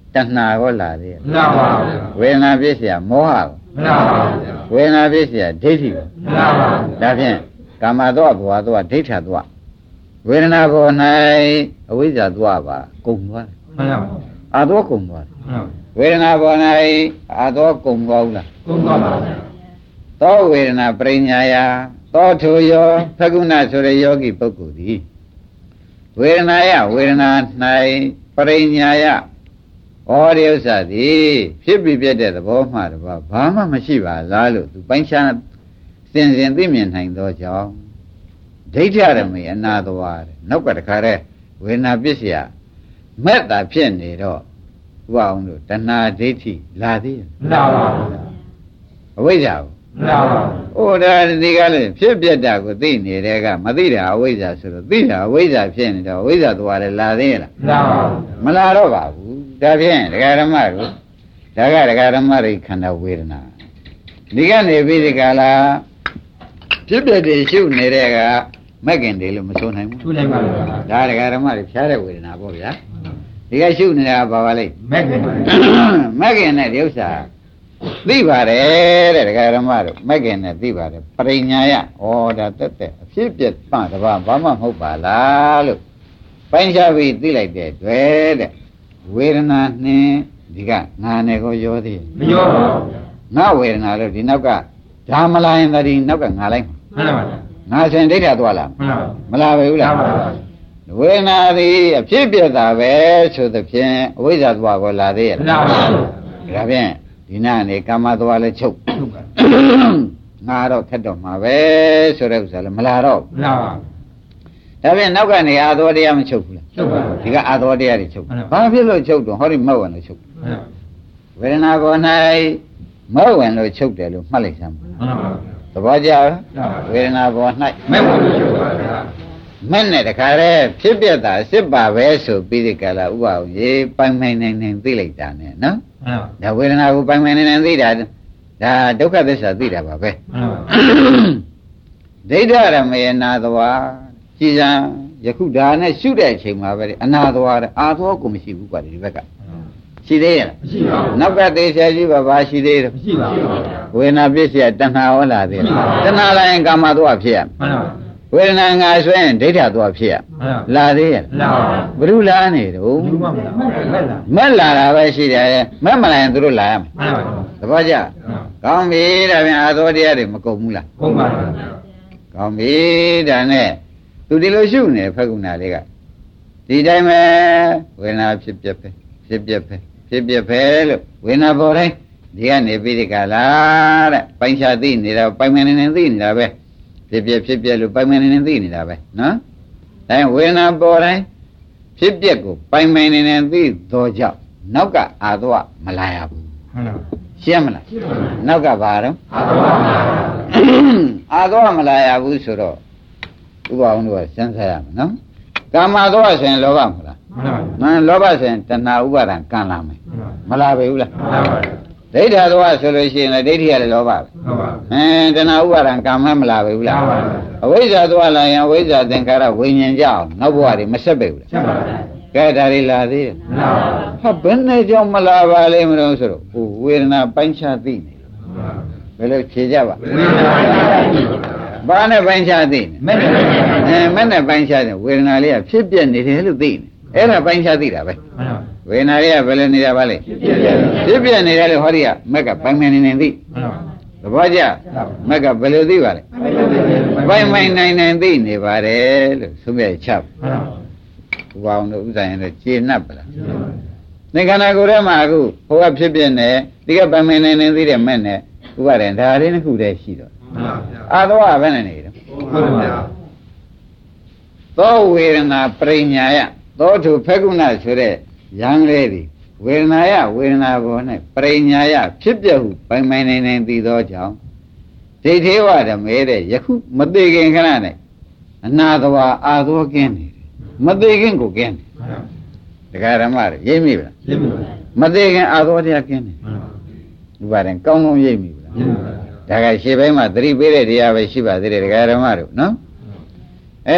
S2: တဏှာကိုလာသေးရဲ့
S3: မှန်ပါဗျာ
S2: ဝေဒနာဖြစ်เสียမောဟကို
S3: မှန်ပါဗျာ
S2: ဝေဒနာဖြစ်เสียဒိဋ္ဌိကို
S3: မှန်ပါဗျာ
S2: ဒါဖြင့်ကာမသောဘဝသောဒိဋ္ဌာသောဝေဒနာပေါ်၌အဝိဇ္ဇာသောပါကုန်သွားတယ်
S3: မှန်ပါဗျာ
S2: အာသောကုန်သွားတယ်
S3: မှန်ပါ
S2: ဝေဒနာပေါ်၌အာသောကုန်သွားဘူးလား
S3: ကုန်သွားပါဗျာ
S2: သောဝေဒနာပရိညာယသောထုယောဖကုဏဆိုတဲ့ယောဂီပုဂ္ဂိုလ်သည်ဝေဒနာယဝေဒနာ၌ပရိညာယဩဒီဥစ္စာသည်ဖြစ်ပြီးပြတဲ့သဘောမှတပါးဘာမှမရှိပါလားလို့သူပိုင်းခြားစင်စင်သိမြင်နိုင်သောကြောင့်ဒိဋ္ဌရမေအနာသွားတယ်နောက်ကတခါတည်းဝေဒနာပစ္စယမဲ့တာဖြစ်နေတော့ဥပအောင်လို့တဏှာဒိဋ္ဌိလာသေးရဲ့
S3: မှန်ပါဗျာ
S2: အဝိဇ္ဇာကို
S3: မှန်ပါဗျာ
S2: ဟိုဒါဒီကလည်းဖြစ်ပြက်တာကိုသိနေတဲ့ကမသိတာအဝိဇ္ဇာဆိုတော့သိတာအဝိဇ္ဇာဖြစ်နေတော့အဝိဇ္ဇာသွားတယ်လာသေးလား
S3: မှန်ပါဗျာ
S2: မလာတော့ပါဘူးဒါဖြင့်ဒကာဓမ္မတို့ဒါကဒကာဓမ္မတွေခန္ဓာဝေဒနာဒီကနေပြီးဒီကလာဖြစ်ပြက်တွေရှုနေတဲ့ကမက်ကင်တယ်လို့မဆိုနိုင်ဘူး
S3: ထူနိုင်ပါဗျာ
S2: ဒါဒကာဓမ္မတွေဖြားတဲ့ဝေဒနာပေါ့ဗျာဒီကရှုနေတာဘာပါလိမ့်
S3: မဲ့ခင်ပါ
S2: မက်ကင်တဲ့ဒီဥစ္စာသိပါတယ်တဲ့ဒကာဓမ္မတို့မက်ကင်နဲ့သိပါတယ်ပရိညာယဩဒါတက်တဲ့အဖြစ်ပြက်ပတဘာဘာမှမဟုတ်ပါလားလို့ပိုင်းခြားပြီးသိလိုက်တဲ့တွေ့တဲ့ဝေဒနာနှင်းဒီကငါနဲ့ကိုရောသေး
S3: မရောပါဘူးဗျာ
S2: ငါဝေဒနာလို့ဒီနောက်ကဓာမလာရင်တည်းနောက်ကငါလိုက်
S3: မှန်ပါဗျာ
S2: ငါဆိုရင်ဒိဋ္ဌာသွားလား
S3: မှန်ပါ
S2: မလာပဲဘူးလား
S3: မှန်ပါဗျာ
S2: ဝေဒနာသည်အဖြစ်ပြက်တာပဲဆိုသဖြင့်အဝိဇ္ဇာသွားကိုလာသေးရဲ့
S3: မှန်ပါဗျာ
S2: ဒါဖြင့်ဒီနာနေကာမသွားလဲချုပ်
S3: ဟုတ်ပါ
S2: ငါတော့ခက်တော့မှာပဲဆိုတဲ့ဥစ္စာလဲမလာတော့
S3: မှန်ပါ
S2: ဒါဖြင့်နောက်ကနေအာသောတရားမချုပ်ဘူးလား
S3: ချုပ်ပါ
S2: ဒီကအာသောတရားတွေချုပ်
S3: မှန်ပါ
S2: ဘာဖြစ်လို့ချုပ်တော့ဟောဒီမောက်ဝင်လို့ချုပ်
S3: မှန်ပါ
S2: ဝေဒနာပေါ်၌မောက်ဝင်လို့ချုပ်တယ်လို့မှတ်လိုက်စမ်းပါ
S3: မှန်ပါ
S2: သဘောကျလားဝေဒနာပေါ်၌
S3: မဲ့ဝင်လို့ချုပ်ပါဗျာ
S2: မဲ့နဲ့တခါတည်းဖြစ်ပြတာစစ်ပါပဲဆိုပြီးဒီကလာဥပအောင်ရေပိုင်ပိုင်နိုင်နိုင်သိလိုက်တာနဲ့နော်
S3: မှန်ပါ
S2: ဒါဝေဒနာကိုပိုင်ပိုင်နိုင်နိုင်သိတာဒါဒုက္ခသစ္စာသိတာပါပဲ
S3: မှန်ပါ
S2: ဒိဋ္ဌရမေနာသွားကြည်စံယခုဒါနဲ့ရှုတဲ့အချိန်မှာပဲအနာသွားတယ်အာသောကိုမရှိဘူးကွာဒီဘက်ကရှိသေးရဲ့လား
S3: မရှိပါဘူး
S2: နောက်ကသေးချာရှိပါဘာရှိသေးတယ်
S3: မရှိပါဘူးဗျာ
S2: ဝေဒနာပြည့်စရာတဏှာဟောလာသေးတယ်တဏှာလာရင်ကာမသွားဖြစ်ရ
S3: မှန်ပါ
S2: ဝေဒနာငါဆိုရင်ဒိဋ္ဌာသွားဖြစ်ရ
S3: မှန်ပါ
S2: လာသေးရဲ့
S3: လာပါ
S2: ဘုရုလာနေတော့
S3: ဘူးမှမလားမဲ့လား
S2: မက်လာတာပဲရှိတယ်မက်မလာရင်သူတို့လာရမယ်
S3: မှန်ပါ
S2: သဘောကျကောင်းပြီဒါပြန်အာသောတရားတွေမကုန်ဘူးလား
S3: ဟုတ်ပါဗျာ
S2: ကောင်းပြီဒါနဲ့သူဒီလိုရှုနေဖက်ကုဏလေးကဒီတိုင်းပဲဝေဒနာဖြစ်ပြက်ပဲဖြစ်ပြက်ပဲဖြစ်ပြက်ပဲလို့ဝေဒနာပေါ်တိုင်းဒီကနေပြီးဒီကလာတဲ့ပိုင်းခြားသိနေတာပိုင်မနေနေသိနေတာပဲဖြစ်ပြက်ဖြစ်ပြက်လို့ပိုင်မနေနေသိနေတာပဲနော်ဒါဝေဒနာပေါ်တိုင်းဖြစ်ပြက်ကိုပိုင်မနေနေသိတော့ကြောင့်နောက်ကအာသောမလာရဘူး
S3: မှန်ပါ
S2: ရှင်းမလားနောက်ကဘာတော့
S3: အာတော်ပါဗျာ
S2: အာသောမလာရဘူးဆိုတော့ဥပအောင်တို့ကစမ်းစားရမယ်နော်ကာမသောဆိုရင်လောဘမလား
S3: မှန်ပါ
S2: မလောဘဆိုရင်တဏှာဥပါဒံကံလာမယ်မလာပဲဘူးလား
S3: မှန်ပါဗျာ
S2: ဒိဋ္ဌာသောဆိုလို့ရှိရင်လည်းဒိဋ္ဌိရလည်းလောဘပဲ
S3: ဟုတ်ပါ
S2: အင်းတဏှာဥပါဒံကံမမလာပဲဘူးလား
S3: မှန်ပါ
S2: အဝိဇ္ဇာသောလာရင်အဝိဇ္ဇာသင်္ခါရဝိညာဉ်ကြောင့်နောက်ဘဝတွေမဆက်ပဲဘူးလား
S3: ချက်ပါဗျာ
S2: ကဲဒါတွေလာသေးတယ်
S3: မှန်ပါ
S2: ဟာဘယ်နဲ့ကြောင့်မလာပါလိမ့်မလို့ဆိုတော့ဟိုဝေဒနာပိုင်းခြားသိနေဘယ်လိုဖြေကြပါ
S3: ဝိညာဉ်ပါ
S2: ဘာနဲ့ပိုင်းခြားသိနေ
S3: မဲ့နဲ့
S2: အဲမဲ့နဲ့ပိုင်းခြားတယ်ဝေဒနာလေးကဖြစ်ပြနေတယ်လို့သိနေအဲ့ဒါပိုင်းခြားသိတာပဲ
S3: မှန်ပါ
S2: ဝေဒနာလေးကဘယ်လိုနေတာပါလဲ
S3: ဖြစ်ပြတယ်
S2: ဖြစ်ပြနေတယ်လို့ဟောဒီကမက်ကပိုင်ပိုင်နေနေသိ
S3: မှန်ပါ
S2: သဘောကျမက်ကဘယ်လိုသိပါလဲပိုင်ပိုင်နိုင်နိုင်သိနေပါတယ်လို့သုံးပြချပ်
S3: မှန်ပါ
S2: ဘုရားအောင်တို့ဥစ္စာရင်တော့ကျေနပ်ပလားသင်္ခါရကိုယ်ထဲမှာအခုဟိုကဖြစ်ပြနေဒီကပိုင်ပိုင်နိုင်နိုင်သိတဲ့မဲ့နဲ့ဥပါဒေဒါလေးတစ်ခုတည်းရှိတော့
S3: မှန်ပါဗျာ
S2: အာသောကဘယ်နဲ့နေတော့
S3: ဟုတ်ပါဗျာ
S2: သောဝေဒနာပရိညာယသောထုဖက္ကုဏဆိုတဲ့ယံလေးသည်ဝေဒနာယဝေဒနာပေါ်၌ပရိညာယဖြစ်ပြဟုပိုင်ပိုင်နိုင်နိုင်သိသောကြောင့်ဒိဋ္ဌိဝဓမေတဲ့ယခုမသေးခင်ခဏ၌အနာတဝါအာသောကင်းနေတယ်မသေးခင်ကိုကင်းတယ်
S3: မှန်ပါ
S2: တရားဓမ္မတွေရိပ်မိဗလား
S3: ရှင်းပါဗျာ
S2: မသေးခင်အာသောတရားကင်းတယ်
S3: မှန်ပါ
S2: ဒီပါတယ်ကောင်းကောင်းရိပ်မိဗလား
S3: ရှင်းပါဗျာ
S2: ဒါကရှေ့ပိုင်းမှာသတိပေးတဲ့တရားပဲရှိပါသေးတယ်တရားဓမ္မတို့နော်အဲ့တော့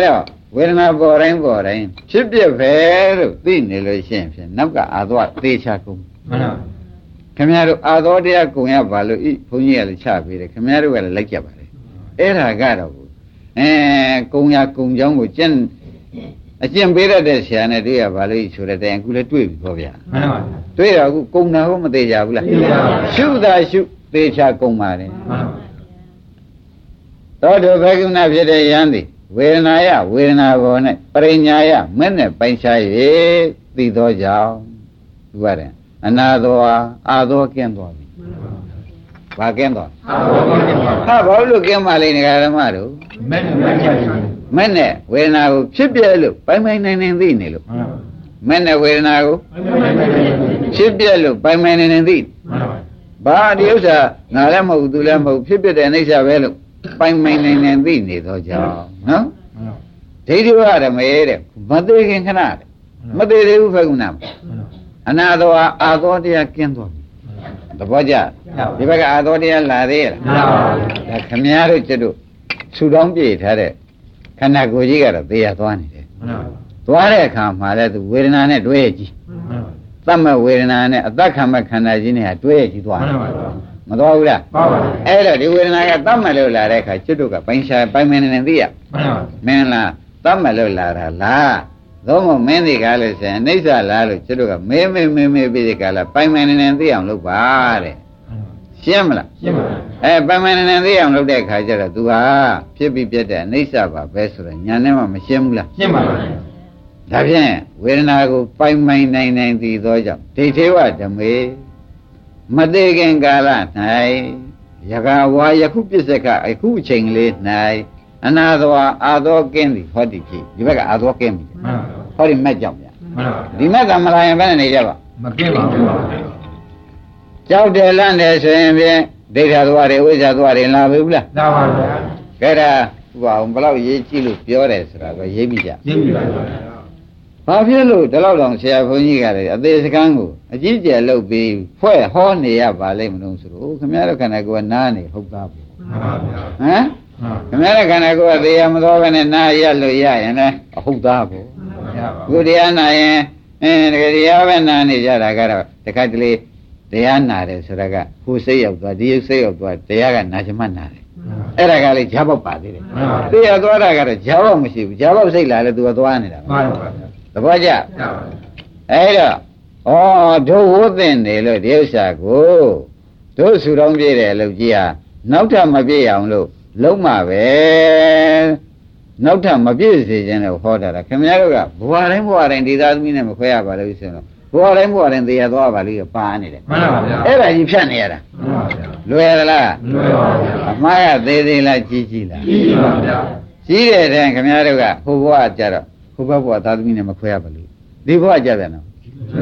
S2: ဝေဒနာပေါ်တိုင်းပေါ်တိုင်းဖြစ်ပြပဲလို့သိနေလို့ရှိရင်ဖြင့်နောက်ကအာသောသေချာကုန်မှန်ပါခင်ဗျားတို့အာသောတရားကုံရပါလို့ဤဘုန်းကြီးကလည်းချပေးတယ်ခင်ဗျားတို့ကလည်းလိုက်ကြပါလေအဲ့ဒါကတော့အဲကုံရကုံချောင်းကိုကျင့်အကျင့်ပေးရတဲ့ဆရာနဲ့တွေ့ရပါလို့ဆိုတဲ့တိုင်အခုလည်းတွေ့ပြီပေါ့ဗျာမှန်ပါတွေ့တော့အခုကုံနာဟုတ်မသေးကြဘူးလားရှုတာရှုသေချာကုံပါတယ်မှန်ပါသောတုဘဂုဏဖြစ်တဲ့ယန္တိဝေဒနာယဝေဒနာဘောနဲ့ပရိညာယမဲ့နဲ့ပိုင်ခြား၍သိသောကြောင့်သူရတယ်အနာသောအာသောကင်းသွားပြီဘာကင်းသွားအာသောကင်းသွားဟာဘာလို့ကင်းပါလိမ့်ငါဓမ္မတို့မဲ့နဲ့ပိုင်ခြားမဲ့နဲ့ဝေဒနာကိုဖြစ်ပြလို့ပိုင်ပိုင်နိုင်နိုင်သိနေလို့မဲ့နဲ့ဝေဒနာကိုဖြစ်ပြလို့ပိုင်ပိုင်နိုင်နိုင်သိဘာဒီဥစ္စာငါလည်းမဟုတ်သူလည်းမဟုတ်ဖြစ်ပြတဲ့အိဋ္ဌပဲလို့ပိုင်ပိုင်နိုင်နိုင်သိနေသောကြောင့်နော်ဒိဋ္ဌိဝရမေတဲ့မသေးခင်ခဏတဲ့မသေးသေးဘူးဖကုဏအနာသောအာသောတရားကင်းသွားပြီသဘောကျဒီဘက်ကအာသောတရားလာသေးရဲ့လားဒါခမည်းတော်ကျွတ်တို့ဆူတောင်းပြေထားတဲ့ခန္ဓာကိုယ်ကြီးကတော့သေရသွားနေတယ်သွားတဲ့အခါမှာလည်းသူဝေဒနာနဲ့တွဲရကြည့်သတ်မဲ့ဝေဒနာနဲ့အတ္တခံမဲ့ခန္ဓာကြီးနဲ့ဟာတွဲရကြည့်သွားတယ်မတော်ဘူးလားဟုတ်ပါဘူးအဲ့တော့ဒီဝေဒနာကတတ်မဲ့လို့လာတဲ့အခါကျွတ်တို့ကပိုင်ရှာပိုင်မင်းနေသိရမင်းလားတတ်မဲ့လို့လာတာလားသို့မဟုတ်မင်းတွေကလည်းဆိုရင်အိဋ္ဌလားလို့ကျွတ်တို့ကမေးမေးမေးမေးပြီးဒီကလာပိုင်မင်းနေသိအောင်လုပ်ပါတဲ့ရှင်းမလားရှင်းပါအဲပိုင်မင်းနေသိအောင်လုပ်တဲ့အခါကျတော့ तू ဟာဖြစ်ပြီးပြတ်တဲ့အိဋ္ဌပါပဲဆိုတော့ညာနဲ့မှမရှင်းဘူးလားရှင်းပါပါဒါဖြင့်ဝေဒနာကိုပိုင်မိုင်နိုင်နိုင်သိသောကြောင့်ဒိဋ္ဌိဝဓမေမသေးခင်ကာလ၌ယကဝါယခုပစ္စကအခုအချိန်လေး၌အနာသောအာသောကင်းသည်ဟောတိဖြစ်ဒီဘက်ကအာသောကင်းပြီဟောဒီမဲ့ကြောင့်ဗျာဒီမဲ့ကမလာရင်ဘယ်နဲ့နေကြပါမကင်းပါဘူးကြောက်တယ်လန့်တယ်ဆိုရင်ဖြင့်ဒိဋ္ဌာသွားတယ်ဝိဇ္ဇာသွားတယ်လာပြီဘူးလားလာပါဗျာကဲဒါဥပအောင်ဘယ်လောက်ရေးကြည့်လို့ပြောတယ်ဆိုတာတော့ရေးပြီးကြရေးပြီးပါဗျာဘာဖြစ်လို့ဒီလောက်တောင်ဆရာဘုန်းကြီးကလည်းအသေးစကန်းကိုအကြီးကျယ်လုပ်ပြီးဖွဲ့ဟောနေရပါလိမ့်မလို့ဆိုတော့ခင်ဗျားတို့ခန္ဓာကိုယ်ကနားနေဟုတ်သားပေါ့မှန်ပါဗျာဟမ်ခင်ဗျားတို့ခန္ဓာကိုယ်ကသေရမတော်ဘဲနဲ့နားရလို့ရရင်လည်းဟုတ်သားပေါ့ခုတရားနာရင်အင်းတရားပဲနားနေကြတာကတော့တခါတလေတရားနာတယ်ဆိုတာကဟိုစိတ်ရောက်သွားဒီစိတ်ရောက်သွားတရားကနာချင်မှနာတယ်အဲ့ဒါကလေဈာပေါက်ပါသေးတယ်သေရသွားတာကတော့ဈာပေါက်မရှိဘူးဈာပေါက်စိတ်လာလဲသူကသွားနေတာမှန်ပါဗျာသဘောကျအဲ့တော့ဩတို့ဝတ်သင်နေလို့ဒီဥစ္စာကိုတို့ဆူတောင်းပြည့်တယ်လို့ကြည်ဟာနောက်ထပ်မပြည့်အောင်လို့လုံးမှာပဲနောက်ထပ်မပြည့်စေခြင်းလို့ဟောတာခင်ဗျားတို့ကဘဝတိုင်းဘဝတိုင်းဒီသားသမီးနဲ့မခွဲရပါလို့ဆိုရင်ဘဝတိုင်းဘဝတိုင်းသေရသွားပါလိမ့်ပါနေတယ်မှန်ပါဗျာအဲ့ဒါကြီးဖြတ်နေရတာမှန်ပါဗျာလွယ်သလားလွယ်ပါဗျာအမှားရသေးသေးလားကြီးကြီးလားကြီးပါဗျာကြီးတဲ့တည်းခင်ဗျားတို့ကဟိုဘဝကြတော့ဟိုဘဘဝသားသမီးနဲ့မခွဲရပါလို့ဒီဘဝကြပြန်တော့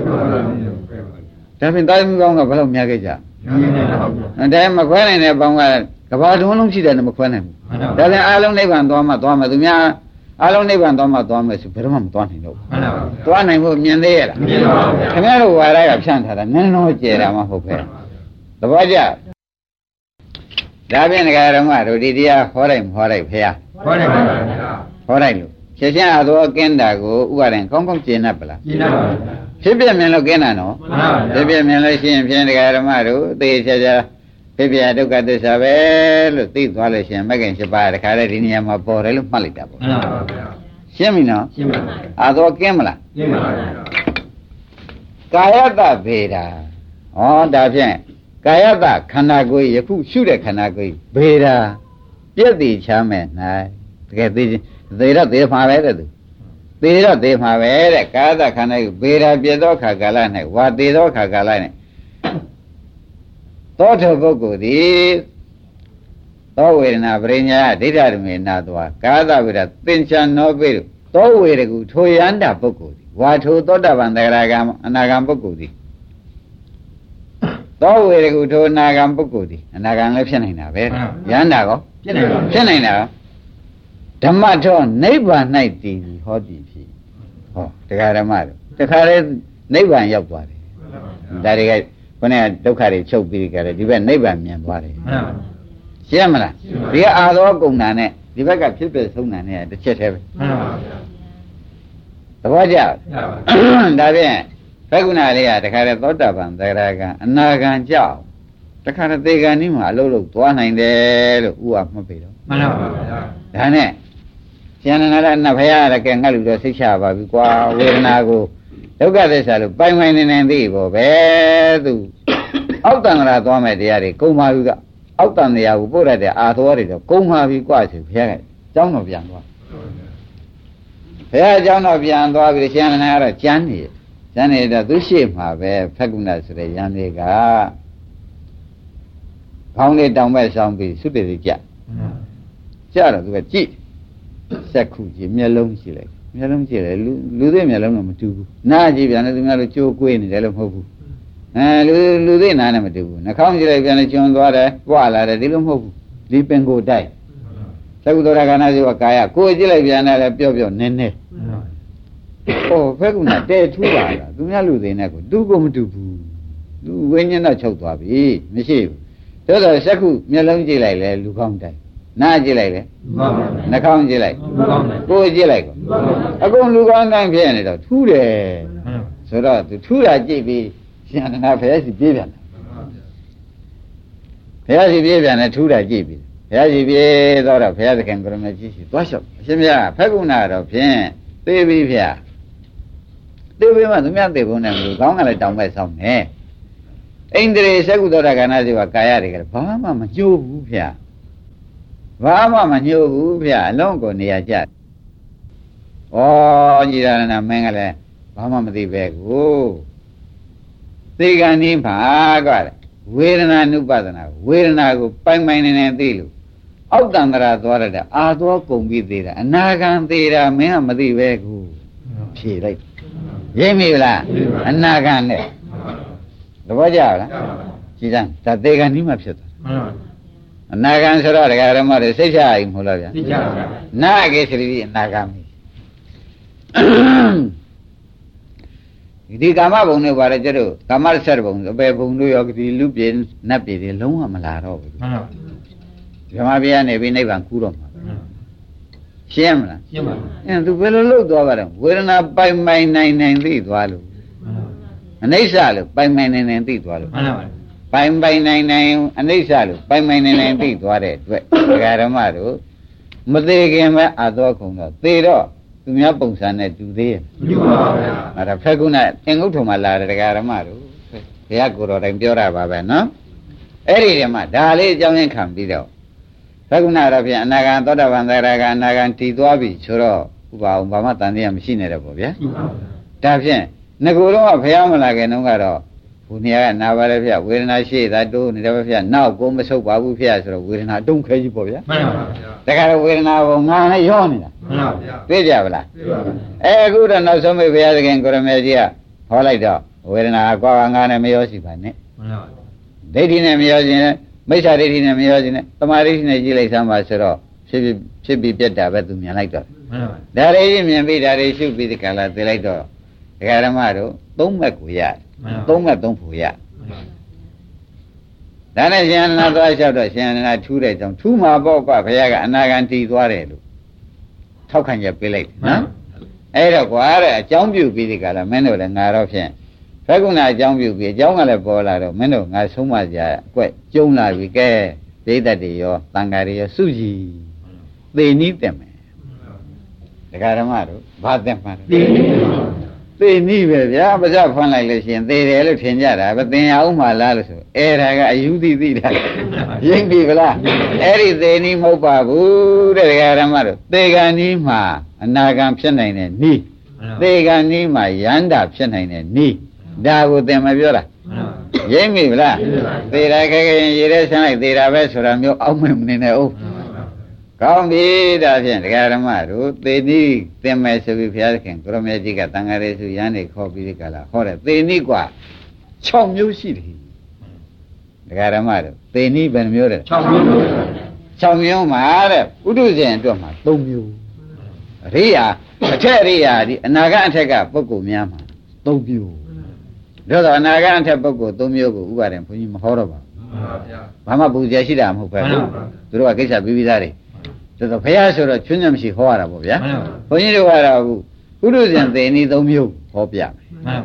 S2: ဒါဖြင့်သားသမီးကောင်းကဘယ်လိုများခဲ့ကြဒါမခွဲနိုင်တဲ့ပေါင်းကကဘာလုံးလုံးရှိတယ်နဲ့မခွဲနိုင်ဘူးဒါလည်းအားလုံးနိဗ္ဗာန်သွားမှသွားမှသူများအားလုံးနိဗ္ဗာန်သွားမှသွားမယ်ဆိုဘယ်တော့မှမသွားနိုင်တော့ဘူးသွားနိုင်ဖို့မြင်သေးရလားမြင်ပါဘူးခင်ဗျားတို့ဝါရကဖြန့်ထားတာနည်းနည်းကျေတာမှဟုတ်ပဲသဘောကျဒါဖြင့်ဒကာရမတို့ဒီတရားဟောလိုက်မဟောလိုက်ဖေဟာဟောလိုက်ပါဗျာဟောလိုက်လို့ချက်ချင်းအသောကင်းတာကိုဥပါရင်ကောင်းကောင်းကျင့်တတ်ပလားကျင့်တတ်ပါဗျာဖြစ်ပြမြင်လို့ကင်းတာနော်မှန်ပါဗျာဖြစ်ပြမြင်လို့ရှိရင်ဖြင့်ဒကာရမတို့သေချာချာဖြစ်ပြဒုက္ခသစ္စာပဲလို့သိသွားလို့ရှိရင်မဂ္ဂင်၈ပါးတခါတည်းဒီနေရာမှာပေါ်တယ်လို့မှတ်လိုက်တာပေါ့မှန်ပါဗျာရှင်းပြီနော်ရှင်းပါပြီအသောကင်းမလားရှင်းပါပြီကာယတဗေဒာဩဒါဖြင့်ကာယတခန္ဓာကိုယ်ယခုရှုတဲ့ခန္ဓာကိုယ်ဗေဒာပြည့်တည်ချမ်းမဲ့၌တကယ်သိသေတော့သေမှာပဲတဲ့သူသေတော့သေမှာပဲတဲ့ကာယတခန္ဓာကိုယ်ဗေဒာပြည့်သောခါကာလ၌ဝါသေသောခါကာလ၌သောထပုဂ္ဂိုလ်သည်သောဝေဒနာပရိညာဒိဋ္ဌဓမေနာသွားကာသဝေဒသင်္ချာနောပိသောဝေဒကုထိုယန္တာပုဂ္ဂိုလ်သည်ဝါထိုသောတပန်တဂရကံအနာဂံပုဂ္ဂိုလ်သည်သောဝေဒကုထိုအနာဂံပုဂ္ဂိုလ်သည်အနာဂံလည်းဖြစ်နိုင်တာပဲယန္တာကောဖြစ်နိုင်ပါဖြစ်နိုင်တာဓမ္မထောနိဗ္ဗာန်၌တည်ဟောတည်ဖြစ်ဟောတရားဓမ္မတို့တခါလေနိဗ္ဗာန်ရောက်သွားတယ်ဒါတွေကခொနဲ့ဒုက္ခတွေချုပ်ပြီးကြတယ်ဒီဘက်နိဗ္ဗာန်မြင်သွားတယ်ရှင်းမလားဒီကအာသောကုံနာနဲ့ဒီဘက်ကဖြစ်ပြဆုံးတာနဲ့တစ်ချက်တည်းပဲ
S3: မှန်ပါဗျာ
S2: သဘောကျ
S3: ရပါ
S2: ဒါဖြင့်ဘက္ခုနာလေးကတခါတည်းသောတာပန်သရဂံအနာဂံကြောက်တခါတည်းသေဂံនេះမှာအလုံးလုံးသွားနိုင်တယ်လို့ဥပမှတ်ပြီတော့
S3: မှန်ပါဗျာ
S2: ဒါနဲ့ကျန်တဲ့နတ်ဖရာရကဲငတ်လူတော့စိတ်ချပါပြီကွာဝေဒနာကိုဒုက္ခသစ္စာလို့ပိုင်ပိုင်နေနေသိပေါ့ပဲသူအောက်တန်ကရာသွားမဲ့တရားတွေကုံပါပြီကအောက်တန်တရားကိုပို့ရတဲ့အာသောတွေတော့ကုံပါပြီကွာဆိုဖရာကကျောင်းတော်ပြန်သွားဖရာကျောင်းတော်ပြန်သွားပြီးကျန်တဲ့နတ်ကတော့ကျမ်းနေကျမ်းနေတော့သူရှိမှာပဲဖက်ကုဏဆိုတဲ့ယန္တွေကခေါင်းလေးတောင်မဲ့ဆောင်ပြီးသုတေတိကြကြတော့သူကကြည့်စက်ခုကြည့်မျက်လုံးကြည့်လိုက်မျက်လုံးကြည့်လိုက်လူလူသေးမျက်လုံးတော့မတူဘူးနားကြည့်ပြန်တယ်သူများတို့ကြိုးကွေးနေတယ်လို့မဟုတ်ဘူးအဲလူလူသေးနားနဲ့မတူဘူးနှာခေါင်းကြည့်လိုက်ပြန်တယ်ကျွန်းသွားတယ်ပွာလာတယ်ဒီလိုမဟုတ်ဘူးဒီပင်ကိုတိုက်သကုသောရကနာစီဝကာယကိုကြည့်လိုက်ပြန်တယ်လည်းပျော့ပျော့နည်းနည်းဟောဖက်ကုဏတဲထူးပါလားသူများလူသေးနဲ့ကိုတူကိုမတူဘူးသူဝိညာဉ်တော့ချုပ်သွားပြီမရှိဘူးတော်တော်စက်ခုမျက်လုံးကြည့်လိုက်လဲလူကောင်းတိုက်နားကြည့်လိုက်လေနှာခေါင်းကြည့်လိုက်ကိုယ်ကြည့်လိုက်ကောအကုန်လူကောင်းတိုင်းဖြစ်နေတော့ထူးတယ်ဆိုတော့သူထူးတာကြည့်ပြီးရှင်အနန္ဒဘုရားရှိပြေးပြန်တယ်ဘုရားရှိပြေးပြန်တယ်ထူးတာကြည့်ပြီးဘုရားရှိပြေးတော့ဘုရားသခင်ကိုရမကြီးရှိသွားလျှောက်အရှင်မြတ်ဖက်ကုဏတော့ဖြင့်သေပြီဖျားသေပြီမှသူများသေဖို့နဲ့မလို့ခေါင်းကလည်းတောင်မဲ့ဆောင်နေအိန္ဒြေစကုသောတာကနာစီဝကာယတွေကဘာမှမညှို့ဘူးဖျားဘာမှမညှို့ဘူးဗျအလုံးကိုနေရာကျဩကြည်ရဏမင်းကလည်းဘာမှမသိပဲကိုသေကံဤမှာကွာဝေဒနာနုပဒနာဝေဒနာကိုပိုင်ပိုင်နေနေသိလို့အောက်တန္တရာသွားရတဲ့အာသွားကုန်ပြီးသေးတာအနာဂံသေးတာမင်းကမသိပဲကိုဖြေလိုက်ရိပ်မိလားအနာဂံနဲ့သဘောကျလားကြည်စမ်းဒါသေကံဤမှာဖြစ်သွားအနာဂံဆိုတော့ဒကာရမတွေစိတ်ချရင်မဟုတ်လားဗျာသိကြပါဗျာနာကေသတိအနာဂံမိဒီကာမဘုံတွေပါတယ်ကျတော့ကာမဆက်ဘုံအပေဘုံတို့ရောဒီလူပြေနတ်ပြေတွေလုံးဝမလာတော့ဘူးမှန်ပါဗျာဓမ္မပြနေပြီးနိဗ္ဗာန်ကူးတော့မှာရှင်းမလားရှင်းပါဘူးအဲသူဘယ်လိုလုပ်သွားပါတော့ဝေဒနာပိုင်ပိုင်နိုင်နိုင်သိသွားလို့အနိစ္စလို့ပိုင်ပိုင်နိုင်နိုင်သိသွားလို့မှန်ပါပါပိုင်ပိုင်နိုင်နိုင်အနိစ္စလို့ပိုင်ပိုင်နိုင်နိုင်သိသွားတဲ့အတွက်ဒကာဓမ္မတို့မသေးခင်ပဲအာသောခုံတော့သေတော့သူများပုံစံနဲ့တူသေးရဲ့မတူပါဘူးဗျာအဲ့ဒါဖက်ကုဏအင်္ဂုတ္ထုံမှာလာတဲ့ဒကာဓမ္မတို့ဘုရားကိုယ်တော်တိုင်ပြောတာပါပဲနော်အဲ့ဒီတည်းမှာဒါလေးအကြောင်းရင်းခံပြီးတော့ဖက်ကုဏတော့ပြန်အနာဂံသောတာပန်သရဂံအနာဂံတည်သွားပြီဆိုတော့ဥပအောင်ဘာမှတန်တရားမရှိနေတယ်ပေါ့ဗျာမှန်ပါဗျာဒါဖြင့်ငကိုယ်တော့ဘုရားမလာခင်တုန်းကတော့ဘုရားကနာပါလေဖေဝေဒနာရှိတာတိုးနေတယ်ဖေနောက်ကိုမဆုပ်ပါဘူးဖေဆိုတော့ဝေဒနာတုံးခဲကြီးပေါ့ဗျာမှန်ပါဗျာတခါတော့ဝေဒနာကိုငါနဲ့ရောနေတာမှန်ပါဗျာသိကြပါလားသိပါပါအဲအခုတော့နောက်ဆုံးမေဘုရားသခင်ကိုရမေကြီးကဟောလိုက်တော့ဝေဒနာကွာငါနဲ့မရောရှိပါနဲ့မှန်ပါဗျာဒိဋ္ဌိနဲ့မရောခြင်းနဲ့မိစ္ဆာဒိဋ္ဌိနဲ့မရောခြင်းနဲ့တမာဒိဋ္ဌိနဲ့ကြည့်လိုက်စမ်းပါဆိုတော့ဖြစ်ဖြစ်ဖြစ်ပြီးပြတ်တာပဲသူမြင်လိုက်တော့မှန်ပါဗျာဒါလေးမြင်ပြီးဒါလေးရှုပြီးဒီကလာသိလိုက်တော့ဒကာဓမ္မတို့သုံးမဲ့ကိုရတယ်သုံးမဲ့သုံးဖို့ရဒါနဲ့ရှင်အနန္ဒသွားလျှောက်တော့ရှင်အနန္ဒထူးတဲ့ကြောင့်ထူးမှာပေါ့ကွာဘုရားကအနာဂံတည်သွားတယ်လို့ထောက်ခံချက်ပေးလိုက်နော်အဲ့တော့ကွာတဲ့အကြောင်းပြုပြီးဒီကလာမင်းတို့လည်းငါတော့ဖြင့်ဘက်ကုဏအကြောင်းပြုပြီးအကြောင်းကလည်းပေါ်လာတော့မင်းတို့ငါဆုံးမကြအကွက်ကျုံလာပြီကဲဒိဋ္ဌတ်တွေရောတန်ဃာတွေရောစုကြည်သေနည်းတက်မယ်ဒကာဓမ္မတို့ဘာတက်မှာသေနည်းသေနည်းပဲဗျာပါးစပ်ဖွင့်လိုက်လို့ရှိရင်သေတယ်လို့ထင်ကြတာပဲသင်ရအောင်မှလားလို့ဆိုအဲ့ဒါကအယူသိသိတာရိပ်ပြီဗလားအဲ့ဒီသေနည်းမဟုတ်ပါဘူးတဲ့ဒကာဓမ္မတို့သေကံနည်းမှာအနာဂံဖြစ်နိုင်တဲ့နည်းသေကံနည်းမှာယန္တာဖြစ်နိုင်တဲ့နည်းဒါကိုသင်မပြောတာရိပ်ပြီဗလားသေတာခဲခဲရေထဲဆန်းလိုက်သေတာပဲဆိုတာမျိုးအောက်မနေနဲ့ဦးကောင်းပြီဒါဖြင့်ဒကာဓမ္မတို့သေနိသင်မယ်ဆိုပြီးဘုရားသခင်ကိုရမေကြီးကတန်ဃာရေစုရန်နေခေါ်ပြီးဒီကလာဟောတယ်သေနိกว่า၆မျိုးရှိတယ်ဒကာဓမ္မတို့သေနိဘယ်နှမျိုးလဲ၆မျိုး၆မျိုးမှာတဲ့ဥဒုဇဉ်အတွက်မှာ၃မျိုးအရိယာအထက်အရိယာဒီအနာဂတ်အထက်ကပုဂ္ဂိုလ်များမှာ၃မျိုးဒါတော့အနာဂတ်အထက်ပုဂ္ဂိုလ်၃မျိုးကိုဥပါဒေဘုန်းကြီးမဟောတော့ပါဘူးဘာမှပူဇော်ရှိတာမဟုတ်ပဲသူတို့ကကိစ္စပြီးပြီးသားတွေတော့ဘုရားဆိုတော့ချွန်းချမ်းမရှိဟောရတာပေါ့ဗျာဘုန်းကြီးတို့ကတော့ပုရုဇဉ်သေနီသုံးမျိုးဟောပြမယ်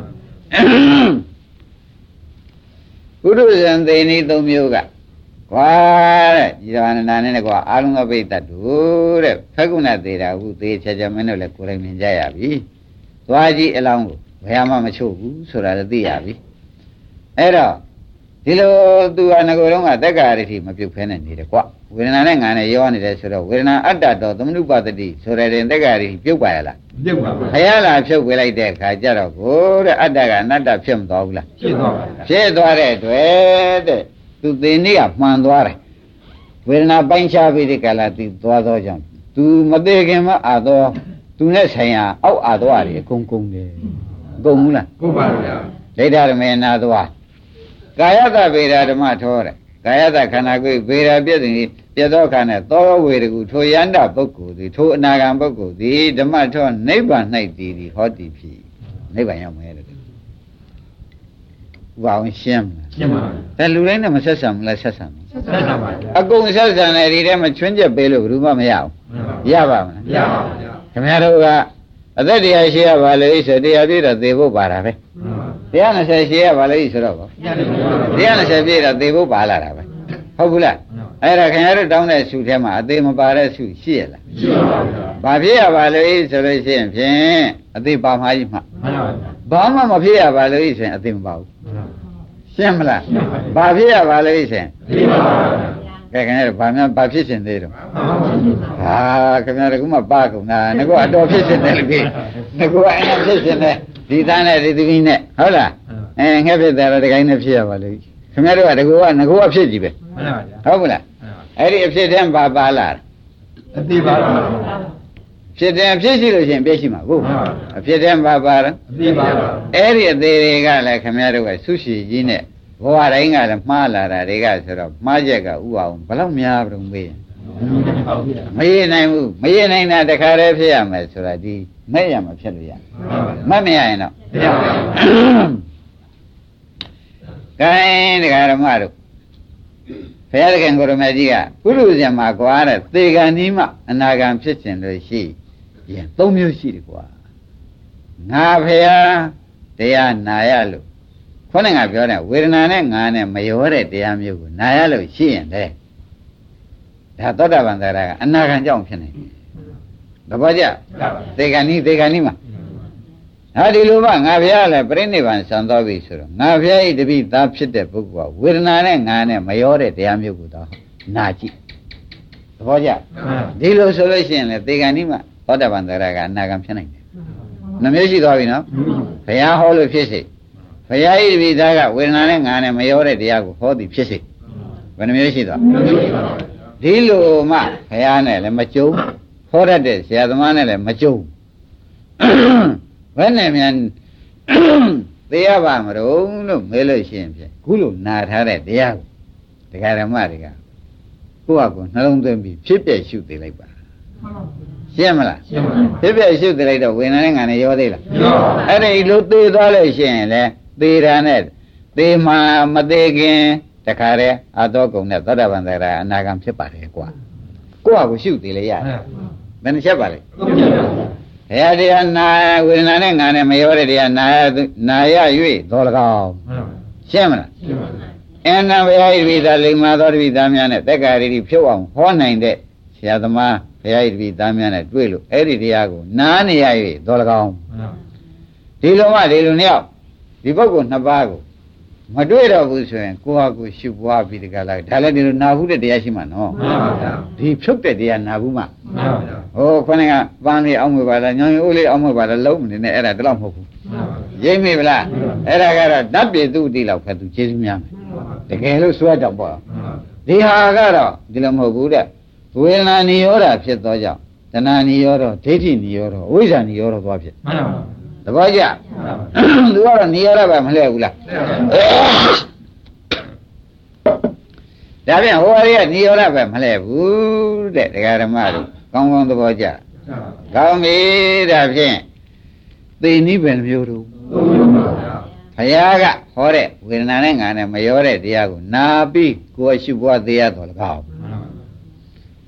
S2: ပုရုဇဉ်သေနီသုံးမျိုးကကွာတဲ့ဒီတော်အနန္ဒာနဲ့ကွာအာလုံးသောပိဋကတ်တို့တဲ့ဖက်ကုဏသေးတာဟုသေချာချာမင်းတို့လည်းကိုယ်တိုင်မြင်ကြရပြီသွားကြည့်အလောင်းကိုဘယ်မှမချို့ဘူးဆိုတာလည်းသိရပြီအဲ့တော့ဒီလိုသူကငကိုယ်တော့ကတက္ကရာတိမပြုတ်ဖဲနဲ့နေတယ်ကွာဝေဒနာနဲ့ငါနဲ့ရောနေတယ်ဆိုတော့ဝေဒနာအတ္တတော်သမနုပတတိဆိုတဲ့တက္ကရာတိပြုတ်ပါရလားပြုတ်ပါဘူးခရလာဖြုတ်ပေးလိုက်တဲ့အခါကျတော့ကိုတဲ့အတ္တကအနတ္တဖြစ်မသွားဘူးလားဖြစ်သွားပါဘူးဖြစ်သွားတဲ့တွေ့တဲ့သူသေနေကမှန်သွားတယ်ဝေဒနာပိုင်းခြားပြီးဒီကလာသူသွားသောကြောင့်သူမသေးခင်မှအာသောသူနဲ့ဆိုင်ရာအောက်အာသောတွေအကုန်ကုန်တယ်ကုန်ဘူးလားကုန်ပါဗျာလိဋ္ဌရမေနာသွားကာယတဗေဒဓမ္မထောတဲ့ကာယတခန္ဓာကိုယ်ဗေဒပြည့်စုံပြည့်သောခန္ဓာသောဝေဒကုထိုယန္တပုဂ္ဂိုလ်သည်ထိုအနာဂံပုဂ္ဂိုလ်သည်ဓမ္မထောနိဗ္ဗာန်၌တည်သည်ဟောတိဖြစ်နိဗ္ဗာန်ရောက်မယ်တဲ့ဘာအောင်ရှင်းမလားရှင်းပါဘူးဒါလူတိုင်းနဲ့မဆက်ဆံဘူးလားဆက်ဆံဘူးဆက်ဆံပါဗျာအကုန်ဆက်ဆံတယ်ဒီထဲမှာချွင်းချက်ပေးလို့ဘယ်သူမှမရဘူးရပါမလားရပါပါဗျာခင်ဗျားတို့ကအသက်တရားရှိရပါလေဆိုတရားပြည့်တော့သေဖို့ပါတာပဲတရားနှစ်ဆယ်ရှိရပါလေဆိုတော့တရားနှစ်ဆယ်ပြည့်တော့သေဖို့ပါလာတာပဲဟုတ်ဘူးလားအဲ့ဒါခင်ဗျားတို့တောင်းတဲ့ဆုထဲမှာအသေးမပါတဲ့ဆုရှိရလားရှိပါဘူးဗျာဘာဖြစ်ရပါလေဆိုလို့ရှိရင်ဖြင့်အသေးပါမှကြီးမှဘာမှမဖြစ်ရပါလေဆိုရင်အသေးမပါဘူးရှင်းမလားဘာဖြစ်ရပါလေဆိုရင်သိပါပါကဲခင်ဗျားတို့ဘာများဘာဖြစ်ရှင်သေးတော့ဟာခင်ဗျားတို့ကမှပါကုန်တာငါကအတော်ဖြစ်ရှင်တယ်လို့ပြီငါကအရင်ဖြစ်ရှင်တယ်ဒီသားနဲ့ဒီသမီးနဲ့ဟုတ်လားအဲငှက်ဖြစ်တယ်တော့ဒီကိုင်းနဲ့ဖြစ်ရပါလိမ့်ခင်ဗျားတို့ကတကူကငါကအဖြစ်ကြီးပဲမှန်ပါဗျာဟုတ်ဘူးလားအဲ့ဒီအဖြစ်တည်းပါပါလာအသိပါပါဖြစ်တယ်အဖြစ်ရှိလို့ရှိရင်ပြည့်ရှိမှာကိုအဖြစ်တည်းပါပါလားအသိပါပါအဲ့ဒီအသေးတွေကလည်းခင်ဗျားတို့ကဆုရှိကြီးနဲ့ဘဝတိုင်းကလည်းမှားလာတာတွေကဆိုတော့မှားချက်ကဥအောင်ဘယ်လောက်များပြုံးမေးမရနိုင်ဘူးမရနိုင်တာတခါတည်းဖြစ်ရမယ်ဆိုတာဒီမဲ့ရမှာဖြစ်လို့ရမမရရင်တော့မရပါဘူး။ကဲတရားဓမ္မတို့ဘုရားသခင်ကိုရမကြီးကပုရုဇဉ်မှာကွာတဲ့သေကံဤမှအနာဂံဖြစ်ခြင်းလို့ရှိရင်သုံးမျိုးရှိတယ်ကွာ။ငါဘုရားတရားနာရလို့ခေါင်းကပြောတဲ့ဝေဒနာနဲ့ငါနဲ့မရောတဲ့တရားမျိုးကိုနာရလို့ရှိရင်လေဒါသောတာပန်တရားကအနာဂံကြောင့်ဖြစ်နေတယ်။သဘောကျ။သေကံဤသေကံဤမှာဟာဒီလိုမှငါဘုရားလည်းပြိဋိဘံဆံတော်ပြီဆိုတော့ငါဘုရားဤတပိသားဖြစ်တဲ့ပုဂ္ဂိုလ်ကဝေဒနာနဲ့ငါနဲ့မရောတဲ့တရားမျိုးကိုတော့နာကြည့်သဘောကျဒီလိုဆိုလို့ရှိရင်လေသေကံဤမှာသောတာပန်တရားကအနာဂံဖြစ်နိုင်တယ်နှမျိုးရှိသွားပြီနော်ဘုရားဟောလို့ဖြစ်စေဘုရားဤတပိသားကဝေဒနာနဲ့ငါနဲ့မရောတဲ့တရားကိုဟောသည်ဖြစ်စေဘယ်နှမျိုးရှိသွားဒီလိုမှဘုရားနဲ့လည်းမကြုံဟောတတ်တဲ့ဆရာသမားနဲ့လည်းမကြုံဘယ်နဲ့မြန်သိရပါမလို့လို့မေးလို့ရှိရင်ဖြင့်ခုလိုနာထားတဲ့တရားကိုတရားဓမ္မတွေကကိုယ့်အကူနှလုံးသွင်းပြီးဖြစ်ပြရှုသိလိုက်ပါရှင်းမလားရှင်းပါပြီဖြစ်ပြရှုသိလိုက်တော့ဝေဒနာနဲ့ငါနဲ့ရောသေးလားရောအဲ့ဒီလိုသိသွားလို့ရှိရင်လေသေတာနဲ့သေမှာမသေးခင်တခါတည်းအတော်ကုံနဲ့သောတာပန်တရားအနာဂံဖြစ်ပါတယ်ကွာကိုယ့်အကူရှုသိလိုက်ရတယ်ဘယ်နှချက်ပါလဲတရားတရားနာဝေဒနာနဲ့ငါနဲ့မရောတဲ့တရားနာနာရ၍တော်၎င်းရှင်းမလားရှင်းပါပြီအနံဘုရားဣတိသာလိမ္မာသောတပိသားများနဲ့တက္ကရာတိဖြုတ်အောင်ဟောနိုင်တဲ့ဆရာသမားဘုရားဣတိသားများနဲ့တွေ့လို့အဲ့ဒီတရားကိုနားနေရ၍တော်၎င်းဒီလိုမှဒီလိုနှစ်ယောက်ဒီပုဂ္ဂိုလ်နှစ်ပါးကိုမတွေ့တော့ဘူးဆိုရင်ကိုယ့်ဟာကိုယ်ရှုပွားပြီးတကလားဒါလည်းဒီလိုနာဘူးတဲ့တရားရှိမှနော်မှန်ပါဗျာဒီဖြုတ်တဲ့တရားနာဘူးမှမှန်ပါဗျာဟိုခொနကပန်းလေးအောင်းမွေပါလားညောင်ရိုးလေးအောင်းမွေပါလားလုံးမနေနဲ့အဲ့ဒါတလောက်မဟုတ်ဘူးမှန်ပါဗျာရိပ်မိဗလားအဲ့ဒါကတော့ဓာတ်ပြေသူ့တိလောက်ဖက်သူကျေးဇူးများမယ်တကယ်လို့စွဲတော့ပေါ့ဒီဟာကတော့ဒီလိုမဟုတ်ဘူးတဲ့ဝေဒနာနိရောဓဖြစ်သောကြောင့်တဏှာနိရောဓဒိဋ္ဌိနိရောဓဝိဇ္ဇာနိရောဓသွားဖြစ်မှန်ပါသဘောကျသူကတော့နေရတာပဲမလှည့်ဘူးလားဒါပြန်ဟိုအရေးကနေရတာပဲမလှည့်ဘူးတဲ့ဒကာဓမ္မတို့ကောင်းကောင်းသဘောကျကောင်းပြီဒါဖြင့်သိနိဗ္ဗာန်မျိုးတို့ဘုရားကဟောတဲ့ဝေဒနာနဲ့ငါနဲ့မရောတဲ့တရားကိုနာပြီးကိုယ်ရှုပွားသေးရတော်၎င်းဘ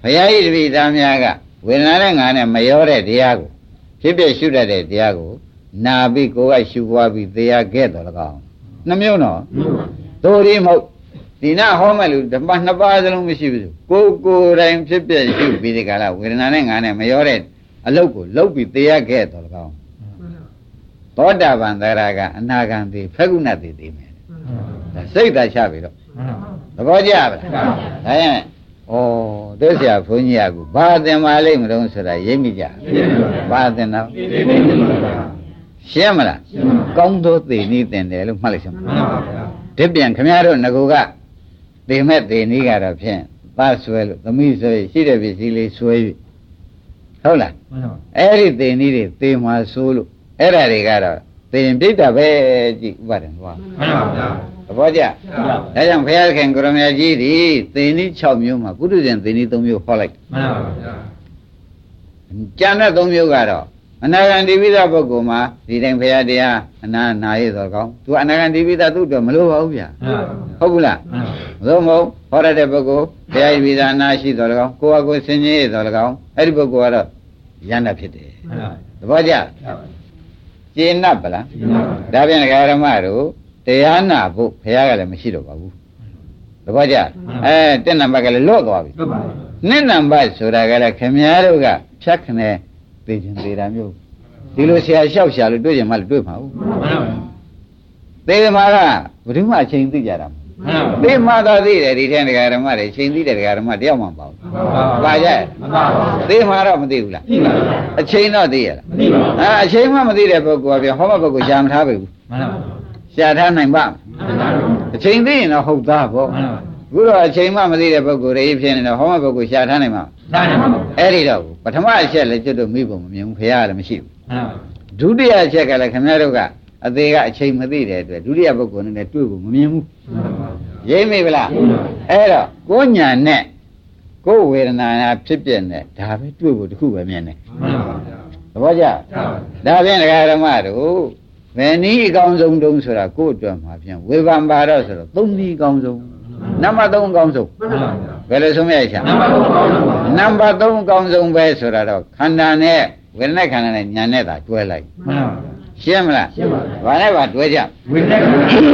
S2: ယားကြီးတပည့်သားများကဝေဒနာနဲ့ငါနဲ့မရောတဲ့တရားကိုဖြစ်ဖြစ်ရှုတတ်တဲ့တရားကိုနာပြီးကိုယ်ကရှုပွားပြီးတရားခဲ့တော်၎င်းနှမျိုးနော်တို့ဒီမဟုတ်ဒီနာဟောမဲ့လူဓမ္မနှစ်ပါးစလုံးမရှိဘူးကိုယ်ကိုယ်တိုင်ဖြစ်ဖြစ်ရှုပြီးဒီကလာဝေဒနာနဲ့ငါနဲ့မရောတဲ့အလုပ်ကိုလုပ်ပြီးတရားခဲ့တော်၎င်းသောတာပန်သရကအနာဂံတိဖက္ကုဏတိသိမယ်ဒါစိတ်သာချပြီတော့သဘောကျပါလားဒါရင်ဩတို့ဆရာဘုန်းကြီးကဘာသင်ပါလိမ့်မလို့ဆိုတာရိပ်မိကြဘာသင်တော့ရှင်းမလားကောင်းသောသေနည်းသင်တယ်လို့မှတ်လိုက်စမ်းဒီပြန်ခင်ဗျားတို့ငကူကသေမဲ့သေနည်းကတော့ဖြင့်သားဆွဲလို့သမီးဆွဲရှိတဲ့ပစ္စည်းလေးဆွဲပြီဟုတ်လားအဲ့ဒီသေနည်းတွေသေမှာဆိုးလို့အဲ့ဓာတွေကတော့သေရင်ပြိတ္တာပဲကြည့်ဥပါဒံသွားမှန်ပါဗျာသဘောကျဒါကြောင့်ဘုရားခင်ကိုရမကြီးဒီသေနည်း၆မျိုးမှာပုထုဇဉ်သေနည်း၃မျိုးဟောလိုက်မှန်ပါဗျာကျန်တဲ့၃မျိုးကတော့အနာဂံတိပိသပုဂ္ဂိုလ်မှာဒီတိုင်းဘုရားတရားအနာနာရသောကောင်းသူအနာဂံတိပိသသူ့တော့မလို့ပါဘူးဗျာဟုတ်ဘူးလားမလို့မဟုတ်ဟောရတဲ့ပုဂ္ဂိုလ်ဘုရားပိသအနာရှိတော်ကောင်းကိုယ်ကကိုယ်ဆင်ခြင်ရတော်ကောင်းအဲ့ဒီပုဂ္ဂိုလ်ကတော့ယန္တာဖြစ်တယ်သဘောကျကျင့်납ပလားဒါပြန်ဓမ္မတို့တရားနာဖို့ဘုရားကလည်းမရှိတော့ပါဘူးသဘောကျအဲတက်နံပါတ်ကလည်းလော့သွားပြီနှစ်နံပါတ်ဆိုတာကလည်းခင်ဗျားတို့ကဖြတ်ခနဲ့သိခြင်းသေးတာမျိုးဒီလိုဆရာလျှောက်ရှာလို့တွေ့ကြမှလည်းတွေ့မှာဘူးသေမာကဘယ်သူမှအချိန်သိကြတာသေမာသာသိတယ်ဒီထက်ဓမ္မတွေချိန်သိတယ်ဓမ္မတယောက်မှမပေါ့ပါကြရဲ့သေမာတော့မသိဘူးလားအချိန်တော့သိရလားအဲအချိန်မှမသိတဲ့ပုဂ္ဂိုလ်ကပြန်ဟောမပုဂ္ဂိုလ်ရှားမထားဘူးရှားထားနိုင်ပါအချိန်သိရင်တော့ဟုတ်သားပေါ့အခုတော့အချိန်မှမသိတဲ့ပုဂ္ဂိုလ်တွေဖြစ်နေတော့ဟောမပုဂ္ဂိုလ်ရှားထားနိုင်မှာအဲ့ဒီတော့ပထမအချက်လည်းကျွတ်တော့မိဖို့မမြင်ဘူးဖရာလည်းမရှိဘူးဒုတိယအချက်ကလည်းခင်ဗျားတို့ကအသေးကအချိန်မသိတဲ့အတွက်ဒုတိယပုဂ္ဂိုလ်နဲ့တွေ့ဖို့မမြင်ဘူးရိပ်မိဗလားအဲ့တော့ကိုယ်ညာနဲ့ကိုယ်ဝေဒနာဖြစ်ပြနေဒါပဲတွေ့ဖို့တခုပဲမြင်တယ်သဘောကျဒါဖြင့်ဒကာဓမ္မတို့ဘယ်နည်းအကောင်းဆုံးတုံးဆိုတာကိုယ့်အတွက်မှာဖြင့်ဝေဘာပါတော့ဆိုတော့သုံးနည်းအကောင်းဆုံးနံပါတ်၃အကောင်းဆုံးဘယ်လိုဆုံးရချာနံပါတ်၃အကောင်းဆုံးပဲဆိုတာတော့ခန္ဓာနဲ့ဝေဒနာခန္ဓာနဲ့ညာနဲ့သာတွဲလိုက်ရှင်းမလားရှင်းပါပြီဘာနဲ့ပါတွဲကြဝေဒနာ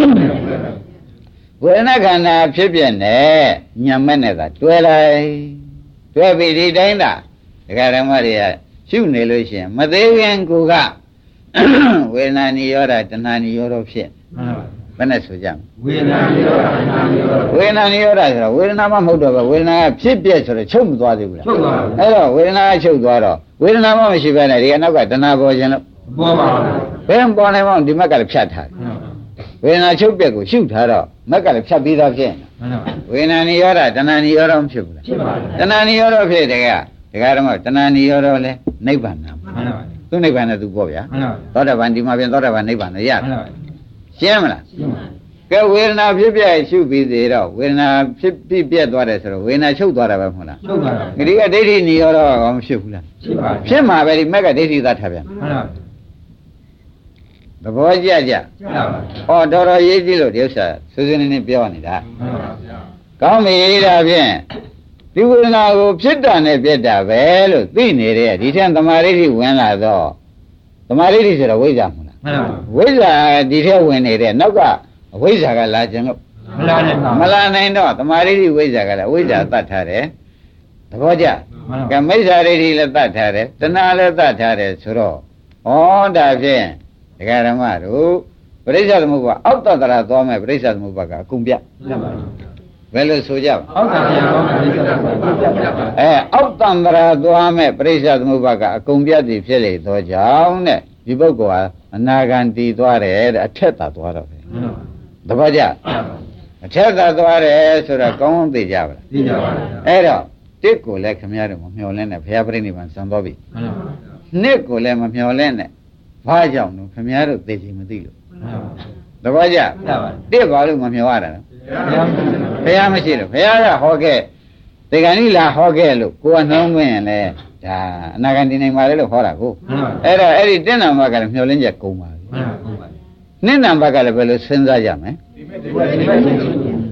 S2: ဝေဒနာခန္ဓာဖြစ်ပြနေညာမဲ့နဲ့သာတွဲလိုက်တွဲပြီးဒီတိုင်းသာဒကာဓမ္မတွေကရှုနေလို့ရှိရင်မသေးခင်ကိုကဝေဒနာနိရောဓတဏှာနိရောဓဖြစ်ဘယ်နဲ့ဆိုကြမလဲဝေဒနာနိရောဓတဏှာနိရောဓဝေဒနာနိရောဓဆိုတော့ဝေဒနာမှမဟုတ်တော့ဘူးဝေဒနာကဖြစ်ပြဆိုတော့ချုပ်မသွားသေးဘူးလားချုပ်သွားပါဘူးအဲ့တော့ဝေဒနာကချုပ်သွားတော့ဝေဒနာမှမရှိဘဲနဲ့ဒီကနောက်ကတဏှာပေါ်ခြင်းလို့ပေါ်ပါဘူးဘယ်ပေါ်နိုင်မှဒီမက်ကလည်းဖြတ်ထားတယ်ဝေဒနာချုပ်ပြက်ကိုရှုထားတော့မက်ကလည်းဖြတ်ပြီးသားဖြစ်နေဝေဒနာနိရောဓတဏှာနိရောဓမဖြစ်ဘူးလားဖြစ်ပါဘူးတဏှာနိရောဓဖြစ်တယ်ကဒကာတော်တဏှာနိရောဓလဲနိဗ္ဗာန်နာမှန်ပါပါသူနိဗ္ဗာန်နဲ့သူပေါ့ဗျာသောတာပန်ဒီမှာပြန်သောတာပန်နိဗ္ဗာန်နဲ့ရတယ်ရှင်းမလားရှင်းပါကဲဝေဒနာဖြစ်ပြရှုပြီးသေးတော့ဝေဒနာဖြစ်ပြီးပြတ်သွားတယ်ဆိုတော့ဝေဒနာချုပ်သွားတာပဲမဟုတ်လားချုပ်သွားတာဒီကဒိဋ္ဌိနိရောဓကမဖြစ်ဘူးလားဖြစ်ပါဖြစ်မှာပဲဒီမက်ကဒိဋ္ဌိသာထားပြန်မှန်ပါသဘောကျကြဟောတော်တော်ရေးကြည့်လို့ဒီဥစ္စာစူးစူးနေနေပြောနေတာမှန်ပါဗျာကောင်းပြီဒါဖြင့်ဒီဝေဒနာကိုဖြစ်တာနဲ့ပြတ်တာပဲလို့သိနေတဲ့ဒီထက်သမာဓိဋ္ဌိဝင်လာတော့သမာဓိဋ္ဌိဆိုတော့ဝိဇ္ဇာမဟုတ်လားမှန်ပါဝိဇ္ဇာဒီထက်ဝင်နေတဲ့နောက်ကအဝိဇ္ဇာကလာခြင်းလို့မလာနိုင်ပါဘူးမလာနိုင်တော့သမာဓိဋ္ဌိဝိဇ္ဇာကလည်းဝိဇ္ဇာတတ်ထားတယ်သဘောကျကမိစ္ဆာဒိဋ္ဌိလည်းတတ်ထားတယ်တဏှာလည်းတတ်ထားတယ်ဆိုတော့ဩဒါဖြင့်ဒကာဓမ္မတို့ပရိစ္ဆေသမုပ္ပါအောက်တတရာသွားမယ်ပရိစ္ဆေသမုပ္ပါကအကုန်ပြမှန်ပါဘယ်လိုဆိုကြအောက်တတရာသွားမယ်ပရိစ္ဆေသမုပ္ပါအဲအောက်တန္တရာသွားမယ်ပရိစ္ဆေသမုပ္ပါကအကုန်ပြသည်ဖြစ်လေသောကြောင့်တဲ့ဒီပုဂ္ဂိုလ်ဟာအနာဂံတည်သွားတယ်တဲ့အထက်သာသွားတော့တယ်သဘောကျအထက်သာသွားတယ်ဆိုတော့ကောင်းကောင်းသိကြပါလားသိကြပါဘူးအဲ့တော့တစ်ကိုလည်းခမည်းတော်မမျှော်လင့်နဲ့ဘုရားပြိဋိဘံစံတော်ပြီနှစ်ကိုလည်းမမျှော်လင့်နဲ့ဘာကြောင့်လို့ခမည်းတော်သိချင်မသိလို့သဘောကျတစ်ဘာလို့မမျှော်ရတာလဲဘုရားမရှိလို့ဘုရားကဟောခဲ့ဒီကနေ့လာဟောခဲ့လို့ကိုယ်ကနှောင်းခွင့်ရင်လည်းဒါအနာဂံတည်နိုင်ပါလေလို့ဟောတာကိုအဲ့တော့အဲ့ဒီတဏ္ဍာမကလည်းမျှော်လင့်ချက်ကုန်ပါပြီနိဗ္ဗာန်ဘက်ကလည်းဘယ်လိုစဉ်းစားကြမလဲ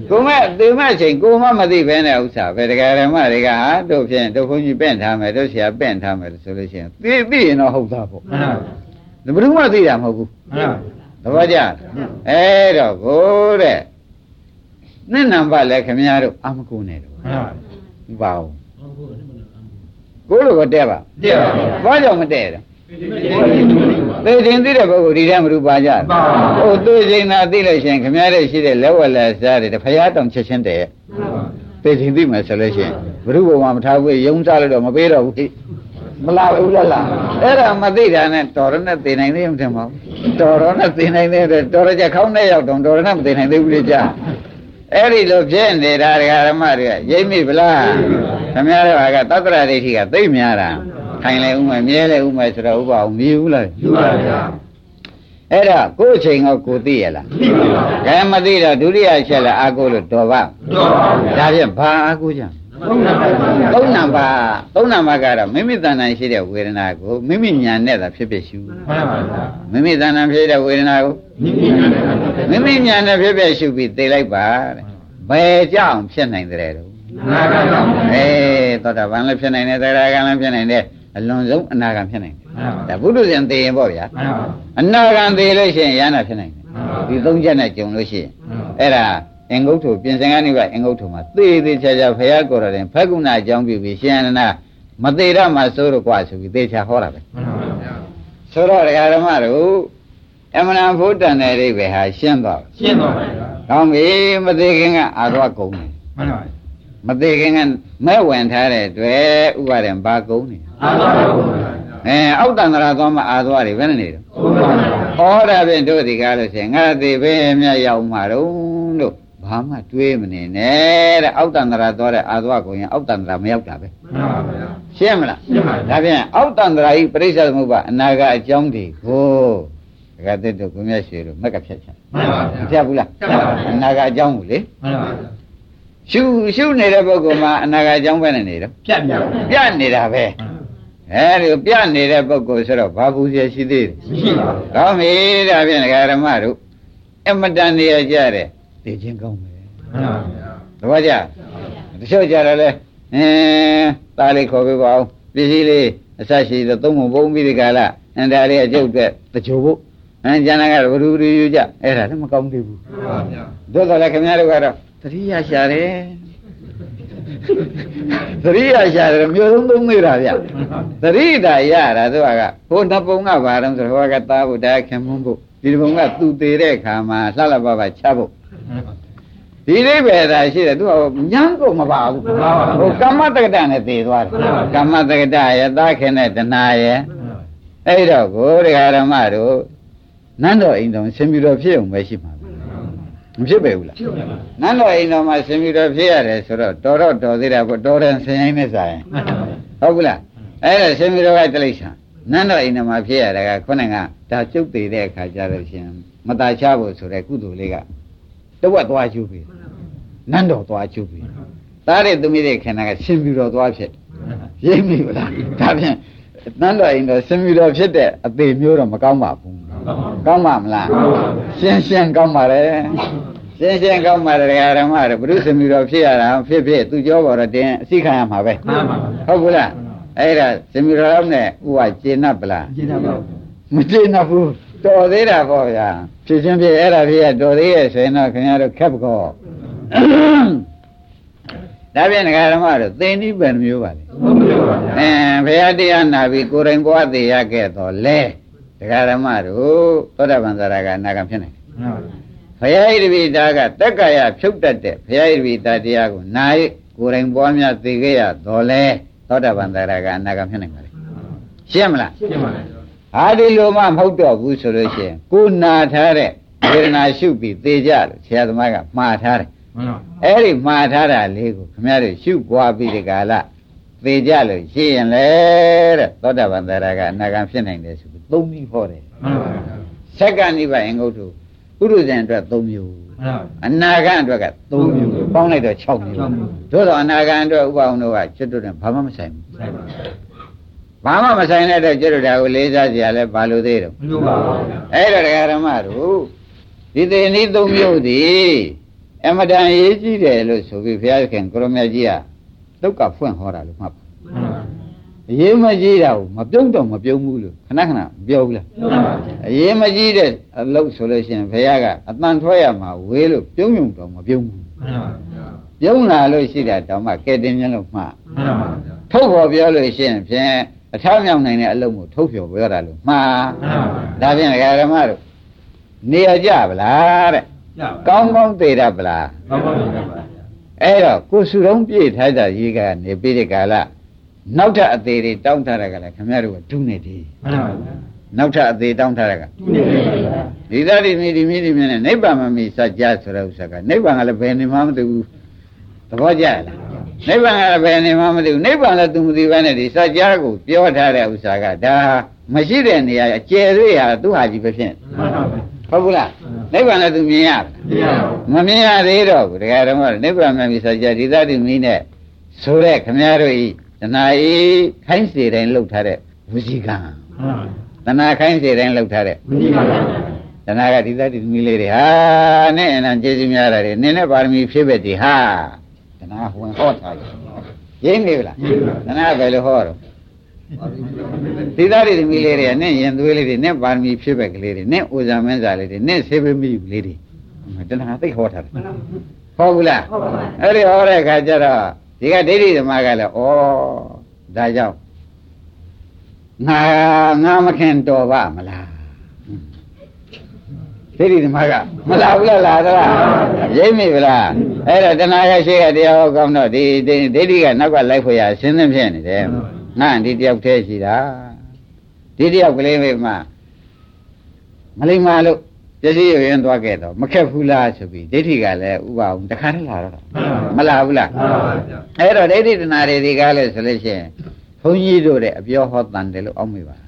S2: ကိုမဲ့ဒီမဲ့ချိန်ကိုမမသိဘဲနဲ့ဥစ္စာပဲတရားဓမ္မတွေကဟာတို့ဖြင့်တို့ခွန်ကြီးပင့်ထားမယ်တို့ဆရာပင့်ထားမယ်ဆိုလို့ရှိရင်သိသိရင်တော့ဟုတ်သားပေါ့မှန်ပါဘူးဘယ်သူမှသိတာမဟုတ်ဘူးမှန်ပါသဘောကျအဲ့တော့ကိုတဲ့နှစ်နံပါတ်လဲခင်ဗျားတို့အမကုနဲ့တော့မှန်ပါဘူးကိုလိုကတဲ့ပါတဲ့ပါဘာကြောင့်မတဲ့လဲသေခြင်းသိတဲ့ပုဂ္ဂိုလ်ဒီထဲမရူပါကြဟိုသေခြင်းသာသိလို့ရှိရင်ခင်ဗျားတို့ရှိတဲ့လက်ဝက်လက်စားတွေဖရာတောင်ချက်ချင်းတဲ့သေခြင်းသိမယ်ဆိုလို့ရှိရင်ဘုရုဘဝမထားဘူးယုံစားလို့တော့မပေးတော့ဘူးမလားဘူးလားလားအဲ့ဒါမသိတာနဲ့တော်ရနဲ့သိနိုင်သေးမှမထင်ပါဘူးတော်ရနဲ့သိနိုင်သေးတယ်တော်ရကြခေါင်းနဲ့ရောက်တော့တော်ရနဲ့မသိနိုင်သေးဘူးလေကြာအဲ့ဒီလိုဖြစ်နေတာဓမ္မတွေကရိပ်မိဗလားခင်ဗျားတို့ကသတ္တရဒိဋ္ဌိကသိများတာထိုင်လေဦးမယ်မြဲလေဦးမယ်ဆိုတော့ဥပအောင်မြည်ဘူးလားမြည်ပါဗျာအဲ့ဒါကိုယ်ချိန်ကကိုသိရလားသိပါပါဘယ်မသိတော့ဒုတိယချက်လဲအာကိုလို့တော်ပါတော်ပါဒါဖြင့်ဘာအာကိုကြသုံးနံပါတ်သုံးနံပါတ်ကတော့မိမိတဏ္ဍာရှိတဲ့ဝေဒနာကိုမိမိညာနဲ့သာဖြစ်ဖြစ်ရှုမှန်ပါဗျာမိမိတဏ္ဍာဖြစ်တဲ့ဝေဒနာကိုမိမိညာနဲ့ဖြစ်ဖြစ်ရှုပြီးသိလိုက်ပါတဲ့ဘယ်ကြောင့်ဖြစ်နိုင်တဲ့တော့နာဂံအေးသောတာပန်လည်းဖြစ်နိုင်တယ်သရဂံလည်းဖြစ်နိုင်တယ်အလွန်ဆုံးအနာဂံဖြစ်နိုင်တယ်ဒါဘုဒ္ဓဇင်သိရင်ပေါ့ဗျာအနာဂံသိလို့ရှိရင်ရဟနာဖြစ်နိုင်တယ်ဒီသုံးချက်နဲ့ကြုံလို့ရှိရင်အဲ့ဒါအင်္ဂုတ္ထုပြင်စင်ကနေကအင်္ဂုတ္ထုမှာသေသေးချာချာဖရာကိုယ်တော်ရင်ဖက်ကုဏအကြောင်းပြုပြီးရှင်အနန္ဒမသေးရမှစိုးတော့กว่าဆိုပြီးသေချာဟောတာပဲဆိုတော့ဓမ္မတို့အမှန်တန်ဘုဒ္ဓံတဲ့အိဗေဟာရှင်းသွားရှင်းသွားပါဗျာကောင်းပြီမသေးခင်ကအာသွားကုန်တယ်မှန်ပါမသေးခင်ကမဲ့ဝင်ထားတဲ့တွေ့ဥပါဒေဘာကုန်နေအာသွားကုန်အဲအောက်တန်တရာသွားမှအာသွားတွေဘယ်နဲ့နေတော့ဟောတာဖြင့်တို့ဒီကားလို့ရှိရင်ငါသေးပဲမြတ်ရောက်မှာတော့လို့ဘာမှတွေးမနေနဲ့တဲ့အောက်တန်တရာသွားတဲ့အာသွားကုန်ရင်အောက်တန်တရာမရောက်တာပဲမှန်ပါဗျာရှင်းမလားရှင်းပါဒါဖြင့်အောက်တန်တရာဤပရိစ္ဆေသမုပ္ပါအနာကအကြောင်းတွေကိုဒကာသစ်တို့ကိုမြတ်ရွှေတို့မက်ကဖြတ်ချင်မှန်ပါဗျာဖြတ်ဘူးလားဖြတ်ပါဗျာအနာကအကြောင်းကိုလေမှန်ပါဗျာရှုရှုနေတဲ့ပုဂ္ဂိုလ်မှာအနာဂတ်အကြောင်းပဲနေနေတော့ပြတ်ပြတ်ပြတ်နေတာပဲအဲဒီပြတ်နေတဲ့ပုဂ္ဂိုလ်ဆိုတော့ဘာဘူးရရှိသေးတယ်ရှိပါဘူးကောင်းပြီဒါဖြင့်ဓမ္မတို့အမတန်နေရကြတဲ့သိချင်းကောင်းပဲမှန်ပါဗျာသဘောကျတချို့ကြတော့လေအင်းသားလေးခေါ်ပေးပါဦးပစ္စည်းလေးအဆက်ရှိတော့သုံးပုံပုံပြီးဒီကလာအန်ဒါလေးအကျုပ်အတွက်တချို့ဖို့အင်းကျန်တာကဘုရူရူကြအဲ့ဒါလည်းမကောင်းသေးဘူးမှန်ပါဗျာတို့တော့လည်းခင်ဗျားတို့ကတော့သတိရရှာတယ်သတိရရှာတယ်မျိုးလုံးသုံးနေတာဗျသတိတာရတာသူကဟိုနှစ်ပုံကဘာတော့ဆိုတော့ဟိုကသားဖို့ဒါခင်မွန်းဖို့ဒီပုံကသူ့သေးတဲ့ခါမှာလှလှပပချဖို့ဒီအိဗေသာရှိတယ်သူကညံကုန်မပါဘူးဟိုကမ္မတက္ကတနဲ့သေသွားတယ်ကမ္မတက္ကတရဲ့သားခင်တဲ့တဏှာရဲ့အဲ့တော့ကိုဒကာဓမ္မတို့နန်းတော်အိမ်တော်ဆင်ပြီးတော့ဖြစ်အောင်ပဲရှိမှာမဖြစ်ပဲဘူးလားနန်းတော်အိမ်တော်မှာဆင်ပြီးတော့ဖြစ်ရတယ်ဆိုတော့တော်တော့တော်သေးတာပေါ့တော်တယ်ဆင်ရင်နဲ့ဆိုင်ဟုတ်ဘူးလားအဲ့ဒါဆင်ပြီးတော့ကတိလိ္ဆာနန်းတော်အိမ်တော်မှာဖြစ်ရတာကခုနကဒါကျုပ်သေးတဲ့အခါကျတော့ရှင်မตาချဖို့ဆိုတဲ့ကုသိုလ်လေးကတဝက်သွားကျူပြီနန်းတော်သွားကျူပြီသားတဲ့သမီးတဲ့ခင်ဗျာကဆင်ပြီးတော့သွားဖြစ်ရိပ်မိဗလားဒါဖြင့်နန်းတော်အိမ်တော်ဆင်ပြီးတော့ဖြစ်တဲ့အသေးမျိုးတော့မကောင်းပါဘူးကောင်းပါမလားရှင်းရှင်းကောင်းပါတယ်ရှင်းရှင်းကောင်းပါတယ်ဓမ္မတွေဘုရုစင်ပြီးတော့ဖြစ်ရတာဖြစ်ဖြစ်သူကြောပေါ်တော့တင်အစိခံရမှာပဲဟုတ်ဘူးလားအဲ့ဒါစင်ပြီးတော့နဲ့ဥပကျေနပ်ပလားကျေနပ်ပါဘူးမကျေနပ်ဘူးတော်သေးတာပေါ့ဗျာဖြစ်ချင်းဖြစ်အဲ့ဒါဖြစ်ရတော်သေးရဲ့ဆိုရင်တော့ခင်ဗျားတို့ခက်ကောဒါပြန်ဓမ္မတို့သင်္နိဗ္ဗာန်မျိုးပါလေဟုတ်ပါဘူးအဲဘုရားတရားနာပြီးကိုယ်တိုင်ဘဝသိရခဲ့တော့လဲဒကာဓမ္မတို့သောတာပန်သရကအနာဂံဖြစ်နိုင်တယ်ဘုရားဣတိပိတာကတက္ကရာဖြုတ်တတ်တဲ့ဘုရားဣတိပိတာတရားကိုနာရကိုယ်တိုင်ပွားများသိခဲ့ရတော့လဲသောတာပန်သရကအနာဂံဖြစ်နိုင်ပါလေရှင်းမလားရှင်းပါပြီဟာဒီလိုမှမဟုတ်တော့ဘူးဆိုလို့ရှိရင်ကိုနာထားတဲ့ဝေဒနာရှုပြီးသိကြလို့ဆရာသမားကမှားထားတယ်အဲ့ဒီမှားထားတာလေးကိုခင်ဗျားတို့ရှုပွားပြီးဒီကာလသိကြလို့ရှိရင်လေတဲ့သောတာပန်သရကအနာဂံဖြစ်နိုင်တယ်ဆိုပြီးသုံးပြီးဟောတယ်မှန်ပါဗျာစက္ကန့်နိဗ္ဗာန်အင်္ဂုတ္ထုပုရုဇဉ်အတွက်သုံးမျိုးမှန်ပါအနာဂံအတွက်ကသုံးမျိုးပေါင်းလိုက်တော့ခြောက်မျိုးတို့တော့အနာဂံအတွက်ဥပအောင်တို့ကကျွတ်တို့နဲ့ဘာမှမဆိုင်ဘူးဆိုင်ပါဘာမှမဆိုင်တဲ့အတွက်ကျွတ်တို့ဒါကိုလေးစားကြရလဲဘာလို့သေးတော့မလို့ပါဘူးအဲ့တော့ဓမ္မတို့ဒီသေနည်းသုံးမျိုးသည်အမတန်ရေးကြည့်တယ်လို့ဆိုပြီးဘုရားခင်ကိုရမကြီးကတုတ်ကဖွင့်ဟောတာလို့မှတ်ပါအရေးမကြီးတာကိုမပြုံးတော့မပြုံးဘူးလို့ခဏခဏပြောဘူးလားအရေးမကြီးတဲ့အလုပ်ဆိုလို့ရှိရင်ဘုရားကအတန်ထွက်ရမှာဝေးလို့ပြုံးပြုံတော့မပြုံးဘူးပြုံးလာလို့ရှိတာတောင်မှကဲတင်ခြင်းလို့မှားထုတ်ဖို့ပြောလို့ရှိရင်ဖြင့်အထောက်မြောက်နိုင်တဲ့အလုပ်ကိုထုတ်ပြောပြောတာလို့မှားဒါဖြင့်ဓမ္မတို့နေရကြဗလားတဲ့ကောင်းကောင်းသိတတ်ဗလားကောင်းကောင်းသိတတ်ပါအဲ့တော့ကိုစုတုံးပြည့်ထားတဲ့ရေးကနေပြီးတဲ့ကာလနောက်ထပ်အသေးတွေတောင်းထားတာကလည်းခင်ဗျားတို့ကဒုနေတယ်မှန်ပါဗျာနောက်ထပ်အသေးတောင်းထားတာကဒုနေတယ်ဒီသားဒီမိဒီမိဒီမြနဲ့နိဗ္ဗာန်မမီစကြဆိုတဲ့ဥစ္စာကနိဗ္ဗာန်ကလည်းဘယ်နေမှမသိဘူးသဘောကျလားနိဗ္ဗာန်ကလည်းဘယ်နေမှမသိဘူးနိဗ္ဗာန်လည်းသူမသိဘဲနဲ့ဒီစကြကိုပြောထားတဲ့ဥစ္စာကဒါမရှိတဲ့နေရာအကျယ်တွေဟာသူ့ဟာကြီးပဲဖြစ်မှန်ပါဗျာဟုတ်ဘူးလားနိဗ္ဗာန်လည်းသူမြင်ရမမြင်ရသေးတော့ဘူးတရားဓမ္မနိဗ္ဗာန်မမီစကြဒီသားဒီမိနဲ့ဆိုတဲ့ခင်ဗျားတို့ဤတဏှာဤခိုင်းစေတိုင်းလှုပ်ထားတဲ့ဝစီကံတဏှာခိုင်းစေတိုင်းလှုပ်ထားတဲ့ဝစီကံတဏှာကဒီသတိသမီးလေးတွေဟာနဲ့အနံကျေးဇူးများတာတွေနင်းနဲ့ပါရမီဖြည့်ပဲ့ဒီဟာတဏှာဝင်ဟောထားတယ်ရင်းနေလားတဏှာဘယ်လိုဟောတော့ဒီသတိသမီးလေးတွေကနင်းရင်သွေးလေးတွေနင်းပါရမီဖြည့်ပဲ့ကလေးတွေနင်းဥဇာမင်းစာလေးတွေနင်းဆေးပေးမိလေးတွေတဏှာသိဟောထားတယ်ဟုတ်ဘူးလားအဲ့ဒီဟောတဲ့အခါကျတော့ဒီကဒိဋ္ဌိဓမ္မကလည်းဩဒါကြောင့်ငါငါမခင်တော်ပါမလားဒိဋ္ဌိဓမ္မကမလားဘူးလားလားလားရိပ်မိဗလားအဲ့တော့တဏှာကရှိကတရားဟောကောင်းတော့ဒီဒိဋ္ဌိကနောက်ကလိုက်ဖို့ရအစင်းသင်းဖြစ်နေတယ်ငါဒီတယောက်တည်းရှိတာဒီတယောက်ကလေးပဲမှမလိမ္မာလို့ပစ္စည်းရရင်သွားခဲ့တော့မခက်ဘူးလားဆိုပြီးဒိဋ္ဌိကလည်းဥပအောင်တခါတည်းလာတော့မလာဘူးလားအဲ့တော့ဒိဋ္ဌိတဏှာတွေဒီကားလဲဆိုလို့ရှိရင်ဘုန်းကြီးတို့တဲ့အပြောဟောတန်တယ်လို့အောက်မိပါ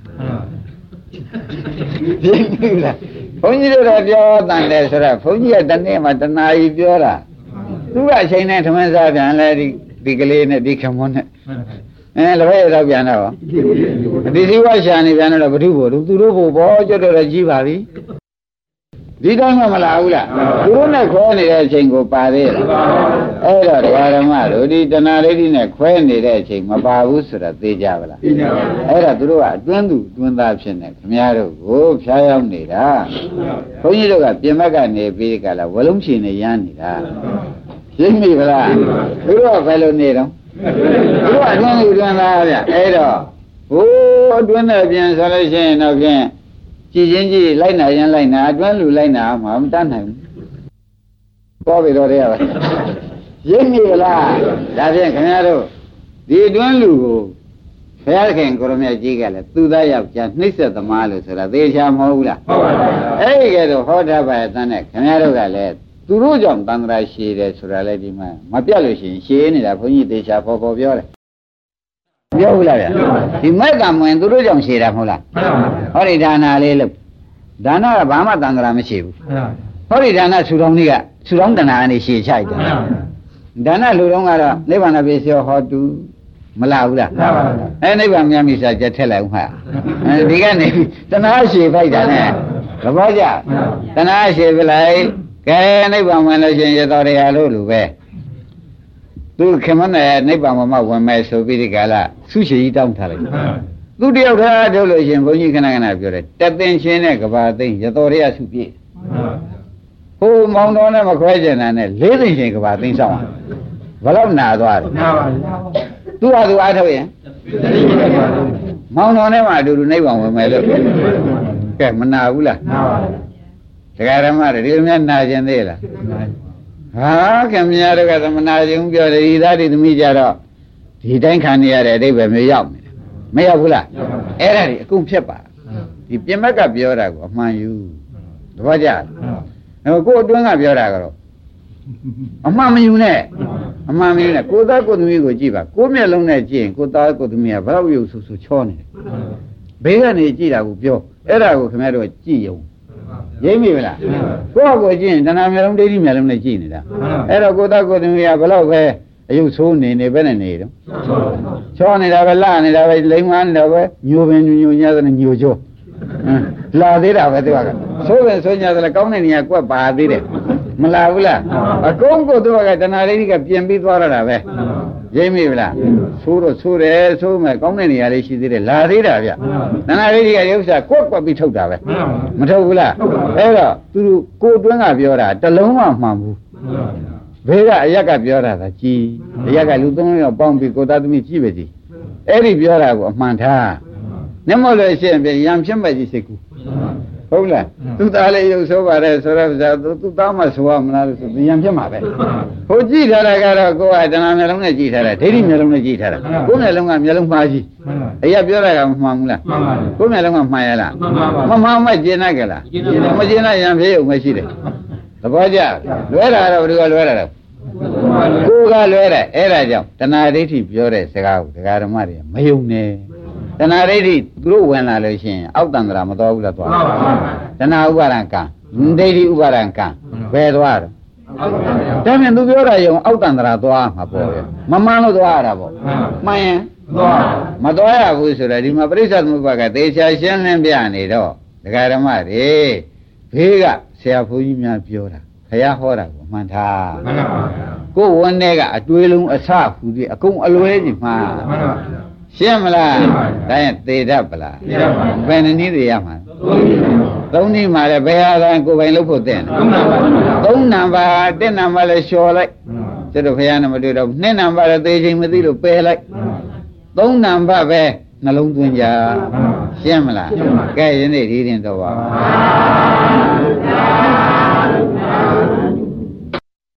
S2: ပြင်းပြီလားဘုန်းကြီးတို့ရဲ့ပြောတန်တယ်ဆိုတော့ဘုန်းကြီးကတနေ့မှတဏှာကြီးပြောတာသူကအချိန်နဲ့ထမင်းစားပြန်လဲဒီဒီကလေးနဲ့ဒီခမွန်းနဲ့အဲလည်းပဲတော့ပြန်တော့ဒီစီဝါရှာနေပြန်တော့ဘုသူ့ဘုသူတို့ဘုဘောကျွတ်တော့ကြီးပါပြီဒီတိုင်းမှမလာဘူးလားသူတို့နဲ့ခွဲနေတဲ့အချိန်ကိုပါသေးတယ်အဲ့တော့တရားဓမ္မတို့ဒီတဏှာဒိဋ္ဌိနဲ့ခွဲနေတဲ့အချိန်မပါဘူးဆိုတာသိကြပါလားသိကြပါဘူးအဲ့တော့သူတို့ကအတွင်းသူအတွင်းသားဖြစ်နေခင်ဗျားတို့ကိုဖျားရောက်နေတာဘုန်းကြီးတို့ကပြင်ဘက်ကနေပြီးကြလားဝလုံးချင်နေရမ်းနေတာသိမိပါလားသူတို့ကဘယ်လိုနေတော့သူတို့ကအတွင်းသူအတွင်းသားဗျအဲ့တော့ဟိုးအတွင်းနဲ့ပြင်ဆိုလို့ရှိရင်တော့ဖြင့်ကြည်ချင်းကြီးလိုက်နာရင်လိုက်နာအတွင်းလူလိုက်နာမှမတတ်နိုင်ဘူးပေါ်ပြီတော့တည်းပါရင်းမိလားဒါဖြင့်ခင်ဗျားတို့ဒီအတွင်းလူကိုဘုရားခင်ကိုရမကြီးကလည်းသူသားယောက်ျားနှိမ့်ဆက်သမားလို့ဆိုတာသေချာမဟုတ်ဘူးလားဟုတ်ပါဘူးအဲ့ဒီကဲတော့ဟောတာပါတဲ့တဲ့ခင်ဗျားတို့ကလည်းသူတို့ကြောင့်တန်ត្រာရှည်တယ်ဆိုတာလည်းဒီမှာမပြတ်လို့ရှိရင်ရှည်နေတာဘုန်းကြီးသေချာပေါ်ပေါ်ပြောတယ်ပြောဘူးလားဗျဒီမိုက်ကမဝင်သူတို့ကြောင့်ရှည်တာမဟုတ်လားဟောဒီဒါနာလေးလို့ဒါနာကဘာမှတန်ត្រာမရှိဘူးဟောဒီဒါနာဆူတော်ကြီးကဆူတော်တဏှာနဲ့ရှည်ချိုက်တယ်ဒါနာလူတော်ကတော့နိဗ္ဗာန်ပြေစောဟောတူမလာဘူးလားအဲနိဗ္ဗာန်မြတ်မိစာကြက်ထက်လိုက်ဦးမှာအဲဒီကနေတဏှာရှည်ဖိုက်တာနဲ့သဘောကျတဏှာရှည်ပြလိုက်ကဲနိဗ္ဗာန်ဝင်လို့ရှိရင်ရတော်ရလို့လူပဲသူခင်မနဲ့နိဗ္ဗာန်မှာဝင်မယ်ဆိုပြီးဒီကလာဆုရှိကြီးတောင်းထားလိုက်သူတယောက်ထားထုတ်လို့ရှင်ဘုန်းကြီးခဏခဏပြောတယ်တသိန်းချင်းနဲ့ကဘာသိန်းရတော်ရဆုပြည့်ဟိုမောင်တော်နဲ့မခွဲကျင်တာနဲ့လေးသိန်းချင်းကဘာသိန်းဆောင်ဘယ်တော့နာသွားတယ်နာပါဘူးသူ့ဟာသူအားထုတ်ရင်မောင်တော်နဲ့မှအတူတူနိဗ္ဗာန်ဝင်မယ်လို့ကဲမနာဘူးလားနာပါဘူးတရားဓမ္မတွေဒီလိုများနာကျင်သေးလားဟာခင်ဗျားတို့ကသမနာခြင်းပြောတယ်ဒီသားဒီသမီးကြတော့ဒီတိုင်းခံနေရတဲ့အတိတ်ပဲမျိုးရောက်နေတယ်မရောက်ဘူးလားအဲ့ဒါတွေအကုန်ဖြစ်ပါဒီပြင်ဘက်ကပြောတာကိုအမှန်ယူတပည့်ကြဟိုကိုအတွင်းကပြောတာကတော့အမှန်မယူနဲ့အမှန်မယူနဲ့ကိုသားကိုသမီးကိုကြည့်ပါကိုမျက်လုံးနဲ့ကြည့်ရင်ကိုသားကိုသမီးကဘယ်တော့ရုပ်ဆူဆူချောနေတယ်ဘေးကနေကြည့်တာကိုပြောအဲ့ဒါကိုခင်ဗျားတို့ကြည့်ရုံရိပ်မိမလားကိုယ့်ကိုကြည့်ရင်တဏှာမျိုးလုံးဒိဋ္ဌိမျိုးလုံးနဲ့ကြည့်နေတာအဲ့တော့ကိုသားကိုသမီးကဘယ်တော့ပဲအယုတ်ဆိုးနေနေပဲနဲ့နေတော့ချောနေတာပဲလှနေတာပဲလိမ်မနေတာပဲညိုပင်ညိုညတဲ့ညိုချောလာသေးတာပဲသူကဆိုးပင်ဆိုးညတယ်ကောင်းတဲ့နေရာကွက်ပါသေးတယ်မလာဘူးလားအကုန်ကိုသူကတဏှာဒိဋ္ဌိကပြင်ပြီးသွားရတာပဲရိပ်မိဗလားဆိုးတော့ဆိုးတယ်ဆိုးမယ်ကောင်းတဲ့နေရာလေးရှိသေးတယ်လာသေးတာဗျတဏှာဒိဋ္ဌိကရုပ်စာကွက်ကွက်ပြီးထုတ်တာပဲမထုတ်ဘူးလားအဲ့တော့သူကိုတွင်းကပြောတာတလုံးမှမှန်ဘူးဘေးကအရက်ကပြောတာကကြည်အရက်ကလူသုံးယောက်ပေါင်းပြီးကိုသားသမီးကြည့်ပဲကြည်အဲ့ဒီပြောတာကိုအမှန်ထားနမလို့ရှိရင်ပြန်ရံဖြစ်မဲ့ကြီးစိတ်ကူဟုတ်လားသူသားလေးရုပ်ဆိုးပါတယ်ဆိုတော့သူသားမှဆိုရမလားလို့ဆိုရံဖြစ်မှာပဲဟိုကြည့်ထားတာကတော့ကိုယ်ကတဏှာမျက်လုံးနဲ့ကြည့်ထားတာဒိဋ္ဌိမျက်လုံးနဲ့ကြည့်ထားတာကိုယ်မျက်လုံးကမျက်လုံးမှားကြီးအရာပြောတာကမမှန်ဘူးလားကိုယ်မျက်လုံးကမှန်ရလားမမှန်မှကျင်နိုင်ကြလားမကျင်နိုင်ရံဖြစ်ုံမရှိတယ်သဘောကျလွဲတာတော့ဘယ်လိုလွဲတာလဲကိုယ်ကလွဲတယ်အဲ့ဒါကြောင့်တဏှာဒိဋ္ဌိပြောတဲ့စကားကိုဒကာဓမ္မတွေမယုံနဲ့တဏှာဒိဋ္ဌိသူတို့ဝင်လာလို့ရှိရင်အောက်တန္တရာမတော်ဘူးလားသွားတဏှာဥပါဒံကံဒိဋ္ဌိဥပါဒံကံဘယ်သွားတော့ဒါဖြင့်သူပြောတာယုံအောက်တန္တရာသွားမှာပေါ့ဗျမမှန်လို့သွားရတာပေါ့မှန်ရင်မသွားရဘူးဆိုတော့ဒီမှာပရိစ္ဆေသမုပ္ပါကသေချာရှင်းလင်းပြနေတော့ဒကာဓမ္မတွေဘေးကဆရာဘုန်းကြီးများပြောတာခရဟောတာကိုမှန်ထားကိုယ်ဝန်ထဲကအတွေးလုံးအစဖူပြီးအကုန်အလွဲကြီးမှာရှင်းမလားဒါရင်သေတတ်ပလားဘယ်နည်းသေးရမှာသုံးနည်းမှာလည်းဘယ်ဟာတိုင်းကိုယ်ပိုင်လုပ်ဖို့တဲ့သုံးနံပါတ်တစ်နံပါတ်လည်းလျှော်လိုက်ကျတော့ခရနဲ့မတွေ့တော့နှစ်နံပါတ်လည်းသေချိန်မသိလို့ပယ်လိုက်သုံးနံပါတ်ပဲနှလုံးသွင်းကြရှင်းမလားကဲယနေ့ဒီရင်တော့ပါ